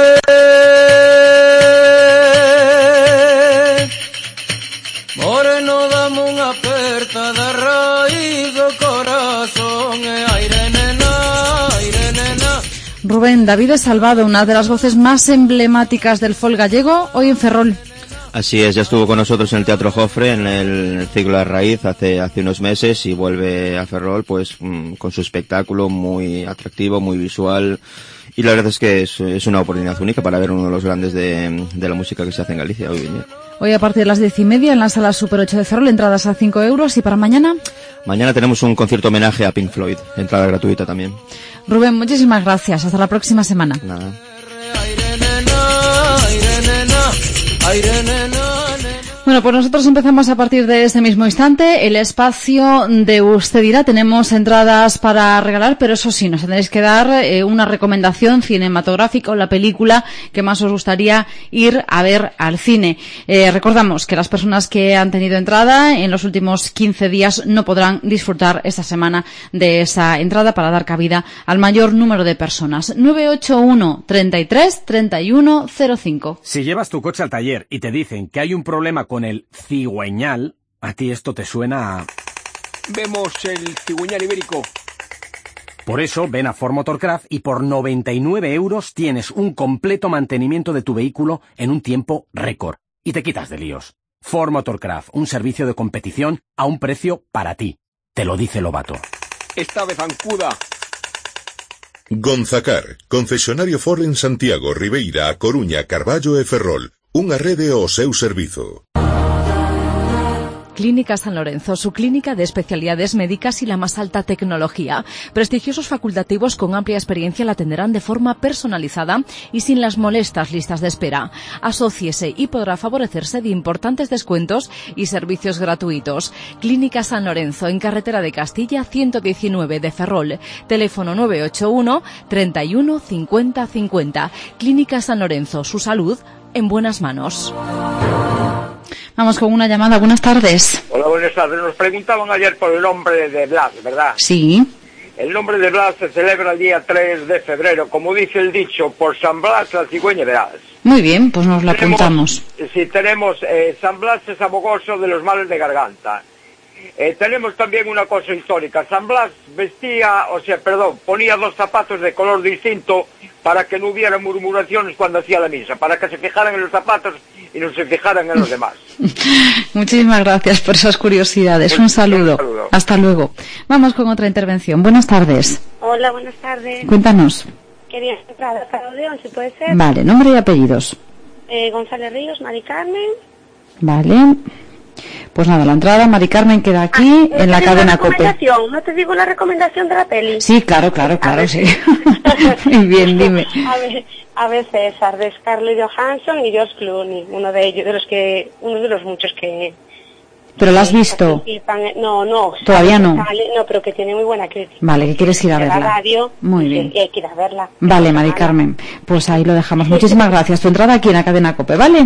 S19: eh. Moreno dame unha aperta da raíz do corazón, eh. Aire nena, aire nena.
S12: Rubén, David Salvado, una de las voces más emblemáticas del folk gallego, hoy en Ferrol.
S13: Así es, ya estuvo con nosotros en el Teatro Jofre, en el Ciclo La Raíz, hace hace unos meses, y vuelve a Ferrol pues mmm, con su espectáculo muy atractivo, muy visual, y la verdad es que es, es una oportunidad única para ver uno de los grandes de, de la música que se hace en Galicia hoy en día.
S12: Hoy a partir de las diez y media en la Sala Super ocho de Ferrol, entradas a cinco euros, y para mañana...
S13: Mañana tenemos un concierto homenaje a Pink Floyd, entrada gratuita también.
S12: Rubén, muchísimas gracias. Hasta la próxima semana.
S13: Nada.
S12: Bueno, pues nosotros empezamos a partir de este mismo instante el espacio de Usted Dirá. Tenemos entradas para regalar, pero eso sí, nos tendréis que dar eh, una recomendación cinematográfica o la película que más os gustaría ir a ver al cine. Eh, recordamos que las personas que han tenido entrada en los últimos quince días no podrán disfrutar esta semana de esa entrada para dar cabida al mayor número de personas. nueve ocho uno, treinta y tres, treinta y uno, cero cinco.
S20: Si llevas tu coche al taller y te dicen que hay un problema con el cigüeñal, a ti esto te suena a...
S21: Vemos el cigüeñal ibérico.
S20: Por eso ven a Ford Motorcraft y por noventa y nueve euros tienes un completo mantenimiento de tu vehículo en un tiempo récord. Y te quitas de líos. Ford Motorcraft, un servicio de competición a un precio para ti. Te lo dice Lobato.
S21: Esta vez zancuda.
S9: Gonzacar, concesionario Ford en Santiago, Ribeira, A Coruña, Carballo e Ferrol. Unha rede ao seu servizo.
S22: Clínica San Lorenzo, su clínica de especialidades médicas y la más alta tecnología. Prestigiosos facultativos con amplia experiencia la atenderán de forma personalizada y sin las molestas listas de espera. Asóciese y podrá favorecerse de importantes descuentos y servicios gratuitos. Clínica San Lorenzo, en carretera de Castilla ciento diecinueve de Ferrol. Teléfono nueve ocho uno, treinta y uno, cincuenta, cincuenta. Clínica San Lorenzo, su salud en buenas manos.
S12: Vamos con una llamada. Buenas tardes.
S23: Hola, buenas tardes. Nos preguntaban ayer por el nombre de Blas, ¿verdad?
S12: Sí.
S23: El nombre de Blas se celebra el día tres de febrero, como dice el dicho, por San Blas la cigüeña verás.
S12: Muy bien, pues nos lo apuntamos.
S23: Sí, tenemos eh, San Blas es abogoso de los males de garganta. Eh, tenemos también una cosa histórica. San Blas vestía, o sea, perdón, ponía dos zapatos de color distinto para que no hubiera murmuraciones cuando hacía la misa, para que se fijaran en los zapatos y no se fijaran en los demás.
S12: Muchísimas gracias por esas curiosidades. Un saludo. Un saludo. Hasta luego. Vamos con otra intervención. Buenas tardes.
S24: Hola, buenas tardes.
S12: Cuéntanos.
S24: Quería entrar para Odeón, si puede ser.
S12: Vale, nombre y apellidos.
S24: Eh, González Ríos, Mari Carmen.
S12: Vale. Pues nada, la entrada, Mari Carmen, queda aquí ah, en la cadena COPE.
S24: ¿No te digo la recomendación de la peli?
S12: Sí, claro, claro, claro, sí. Bien, dime.
S24: A ver, a ver, César, de Scarlett Johansson y George Clooney, uno de ellos, de los que, uno de los muchos que...
S12: ¿Pero la has visto?
S24: No, no.
S12: ¿Todavía no?
S24: No, pero que tiene muy buena crítica.
S12: Vale, que quieres ir a verla.
S24: La radio,
S12: muy bien.
S24: Y hay que ir a verla.
S12: Vale, Mari Carmen, pues ahí lo dejamos. Muchísimas gracias. Tu entrada aquí en la cadena COPE, ¿vale?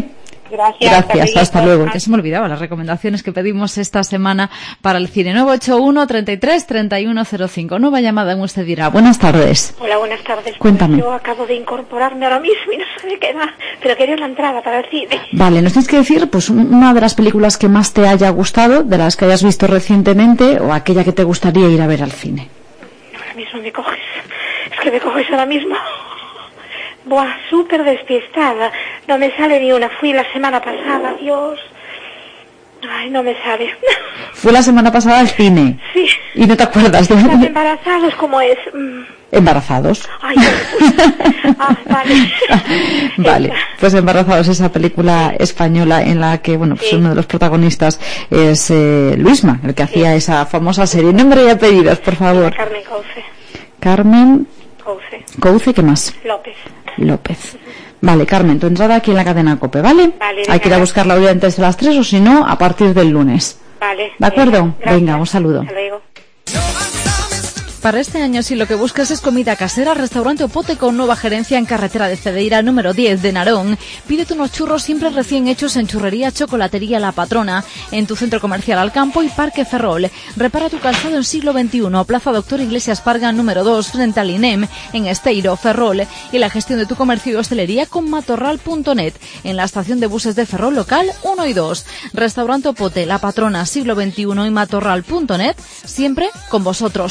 S24: Gracias.
S3: Gracias, hasta luego. Ya se me olvidaba las recomendaciones que pedimos esta semana para el cine. nueve ocho uno, treinta y tres, treinta y uno cero cinco. Nueva llamada en usted dirá. Buenas tardes.
S24: Hola, buenas tardes.
S3: Cuéntame.
S24: Yo acabo de incorporarme ahora mismo y no sé de qué va, pero quería la entrada para el cine.
S3: Vale, nos tienes que decir pues una de las películas que más te haya gustado, de las que hayas visto recientemente, o aquella que te gustaría ir a ver al cine.
S24: Ahora mismo me coges. Es que me coges ahora mismo. Buah, súper despistada. No me sale ni una. Fui la semana pasada, Dios. Ay, no me sale.
S3: Fue la semana pasada al cine.
S24: Sí.
S3: ¿Y no te acuerdas de
S24: ¿Están embarazados cómo es?
S3: Embarazados.
S24: Ay, ah, vale.
S3: Vale, pues Embarazados, esa película española en la que, bueno, pues sí. Uno de los protagonistas es eh, Luisma, el que sí. hacía esa famosa serie. Nombre y apellidos, por favor.
S24: Carmen Couce.
S3: Carmen
S24: Couce.
S3: Couce, ¿qué más?
S24: López.
S3: López. Vale, Carmen, tu entrada aquí en la cadena COPE, ¿vale?
S24: Vale.
S3: Hay que ir a buscarla hoy antes de las tres o si no, a partir del lunes.
S24: Vale.
S3: ¿De acuerdo?
S24: Venga,
S3: Venga, un saludo.
S24: Hasta luego.
S22: Para este año, si lo que buscas es comida casera, Restaurante Opote con nueva gerencia en carretera de Cedeira, número diez de Narón. Pídete unos churros siempre recién hechos en Churrería Chocolatería La Patrona, en tu centro comercial Alcampo y Parque Ferrol. Repara tu calzado en siglo veintiuno, Plaza Doctor Iglesias Parga, número dos, frente al I N E M, en Esteiro, Ferrol. Y la gestión de tu comercio y hostelería con matorral punto net, en la estación de buses de Ferrol local uno y dos. Restaurante Opote, La Patrona, siglo veintiuno y matorral punto net, siempre con vosotros.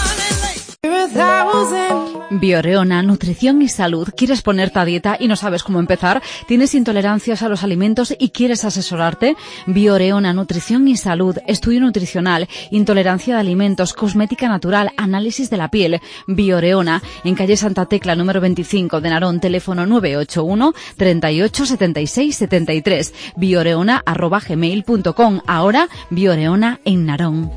S22: Bioreona, nutrición y salud. ¿Quieres ponerte a dieta y no sabes cómo empezar? ¿Tienes intolerancias a los alimentos y quieres asesorarte? Bioreona, nutrición y salud, estudio nutricional, intolerancia de alimentos, cosmética natural, análisis de la piel. Bioreona, en calle Santa Tecla, número veinticinco de Narón, teléfono nueve ocho uno, treinta y ocho, setenta y seis, setenta y tres. Bioreona arroba gmail punto com. Ahora, Bioreona en Narón.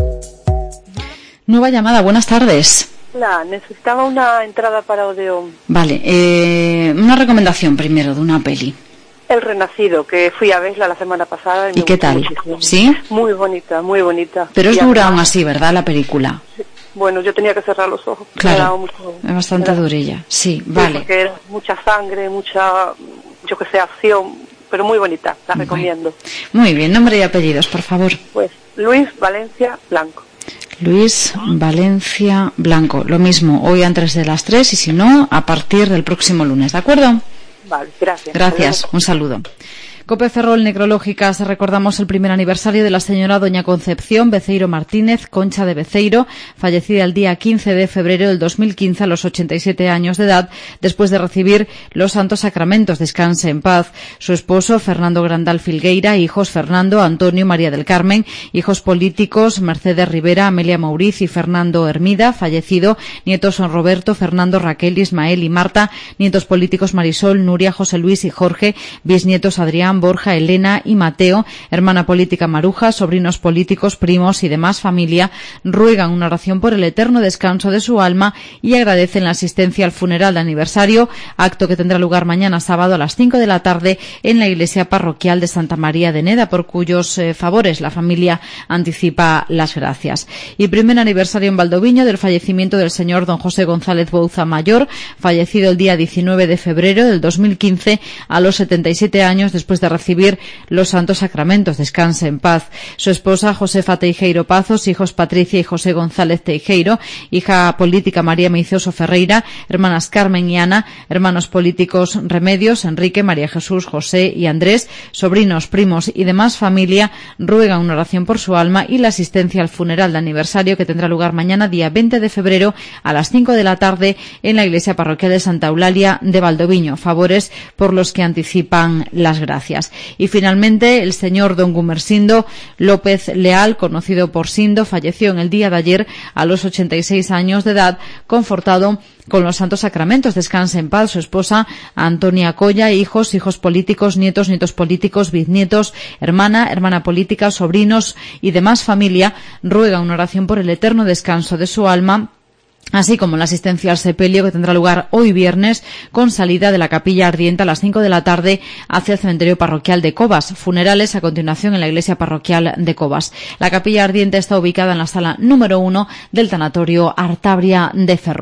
S22: Nueva llamada, buenas tardes.
S1: Hola, necesitaba una entrada para Odeón.
S3: Vale, eh, una recomendación primero de una peli.
S1: El Renacido, que fui a verla la semana pasada.
S3: ¿Y, ¿Y qué tal?
S1: Muchísimo.
S3: ¿Sí?
S1: Muy bonita, muy bonita.
S3: Pero es dura aún así, ¿verdad, la película?
S1: Bueno, yo tenía que cerrar los ojos.
S3: Claro,
S1: mucho,
S3: es bastante
S1: era,
S3: durilla, sí,
S1: sí,
S3: vale.
S1: Porque era mucha sangre, mucha, yo que sé, acción, pero muy bonita, la bueno. recomiendo.
S3: Muy bien, nombre y apellidos, por favor.
S1: Pues Luis Valencia Blanco.
S3: Luis Valencia Blanco. Lo mismo, hoy antes de las tres y si no, a partir del próximo lunes, ¿de acuerdo?
S1: Vale, gracias.
S3: Gracias, un saludo. COPE Ferrol Necrológicas, recordamos el primer aniversario de la señora doña Concepción Beceiro Martínez, Concha de Beceiro, fallecida el día quince de febrero del dos mil quince a los ochenta y siete años de edad, después de recibir los santos sacramentos. Descanse en paz. Su esposo, Fernando Grandal Filgueira, hijos Fernando, Antonio, María del Carmen, hijos políticos, Mercedes Rivera, Amelia Mauriz y Fernando Hermida, fallecido, nietos son Roberto, Fernando, Raquel, Ismael y Marta, nietos políticos Marisol, Nuria, José Luis y Jorge, bisnietos Adrián, Borja, Elena y Mateo, hermana política Maruja, sobrinos políticos, primos y demás familia, ruegan una oración por el eterno descanso de su alma y agradecen la asistencia al funeral de aniversario, acto que tendrá lugar mañana sábado a las cinco de la tarde en la iglesia parroquial de Santa María de Neda, por cuyos eh, favores la familia anticipa las gracias. Y primer aniversario en Valdoviño del fallecimiento del señor don José González Bouza Mayor, fallecido el día diecinueve de febrero del dos mil quince a los setenta y siete años después de recibir los santos sacramentos. Descanse en paz. Su esposa Josefa Teijeiro Pazos, hijos Patricia y José González Teijeiro, hija política María Meizoso Ferreira, hermanas Carmen y Ana, hermanos políticos Remedios, Enrique, María Jesús, José y Andrés, sobrinos, primos y demás familia, ruegan una oración por su alma y la asistencia al funeral de aniversario que tendrá lugar mañana día veinte de febrero a las cinco de la tarde en la iglesia parroquial de Santa Eulalia de Valdoviño. Favores por los que anticipan las gracias. Y finalmente, el señor don Gumersindo López Leal, conocido por Sindo, falleció en el día de ayer a los ochenta y seis años de edad, confortado con los santos sacramentos. Descanse en paz. Su esposa Antonia Colla, hijos, hijos políticos, nietos, nietos políticos, bisnietos, hermana, hermana política, sobrinos y demás familia, ruegan una oración por el eterno descanso de su alma, así como la asistencia al sepelio que tendrá lugar hoy viernes con salida de la capilla ardiente a las cinco de la tarde hacia el cementerio parroquial de Cobas. Funerales a continuación en la iglesia parroquial de Cobas. La capilla ardiente está ubicada en la sala número uno del tanatorio Artabria de Ferrol.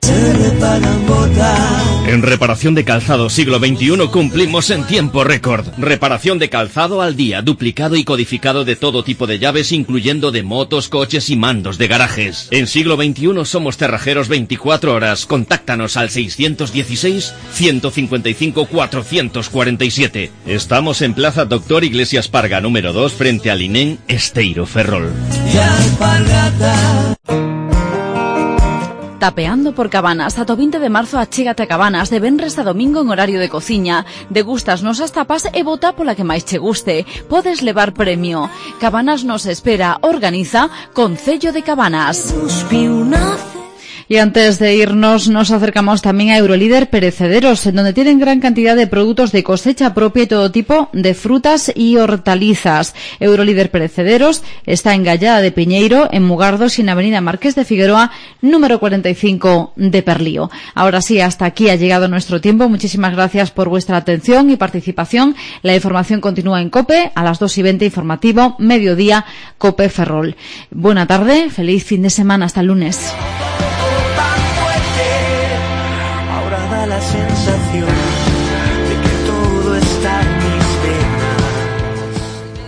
S2: En reparación de calzado siglo veintiuno cumplimos en tiempo récord. Reparación de calzado al día, duplicado y codificado de todo tipo de llaves, incluyendo de motos, coches y mandos de garajes. En siglo veintiuno somos cerrajeros veinticuatro horas. Contáctanos al seiscientos dieciséis, ciento cincuenta y cinco, cuatrocientos cuarenta y siete. Estamos en Plaza Doctor Iglesias Parga número dos, frente al INEM Esteiro Ferrol.
S12: Tapeando por Cabanas, ata o vinte de marzo achégate a Cabanas de venres a domingo en horario de cociña. Degustas nosas tapas e vota pola que máis che guste. Podes levar premio. Cabanas nos espera, organiza Concello de Cabanas.
S3: Y antes de irnos, nos acercamos también a Eurolíder Perecederos, en donde tienen gran cantidad de productos de cosecha propia y todo tipo de frutas y hortalizas. Eurolíder Perecederos está en Gallada de Piñeiro, en Mugardos y en Avenida Marqués de Figueroa, número cuarenta y cinco de Perlío. Ahora sí, hasta aquí ha llegado nuestro tiempo. Muchísimas gracias por vuestra atención y participación. La información continúa en COPE, a las dos y veinte informativo, mediodía, COPE Ferrol. Buena tarde, feliz fin de semana, hasta el lunes.
S17: La sensación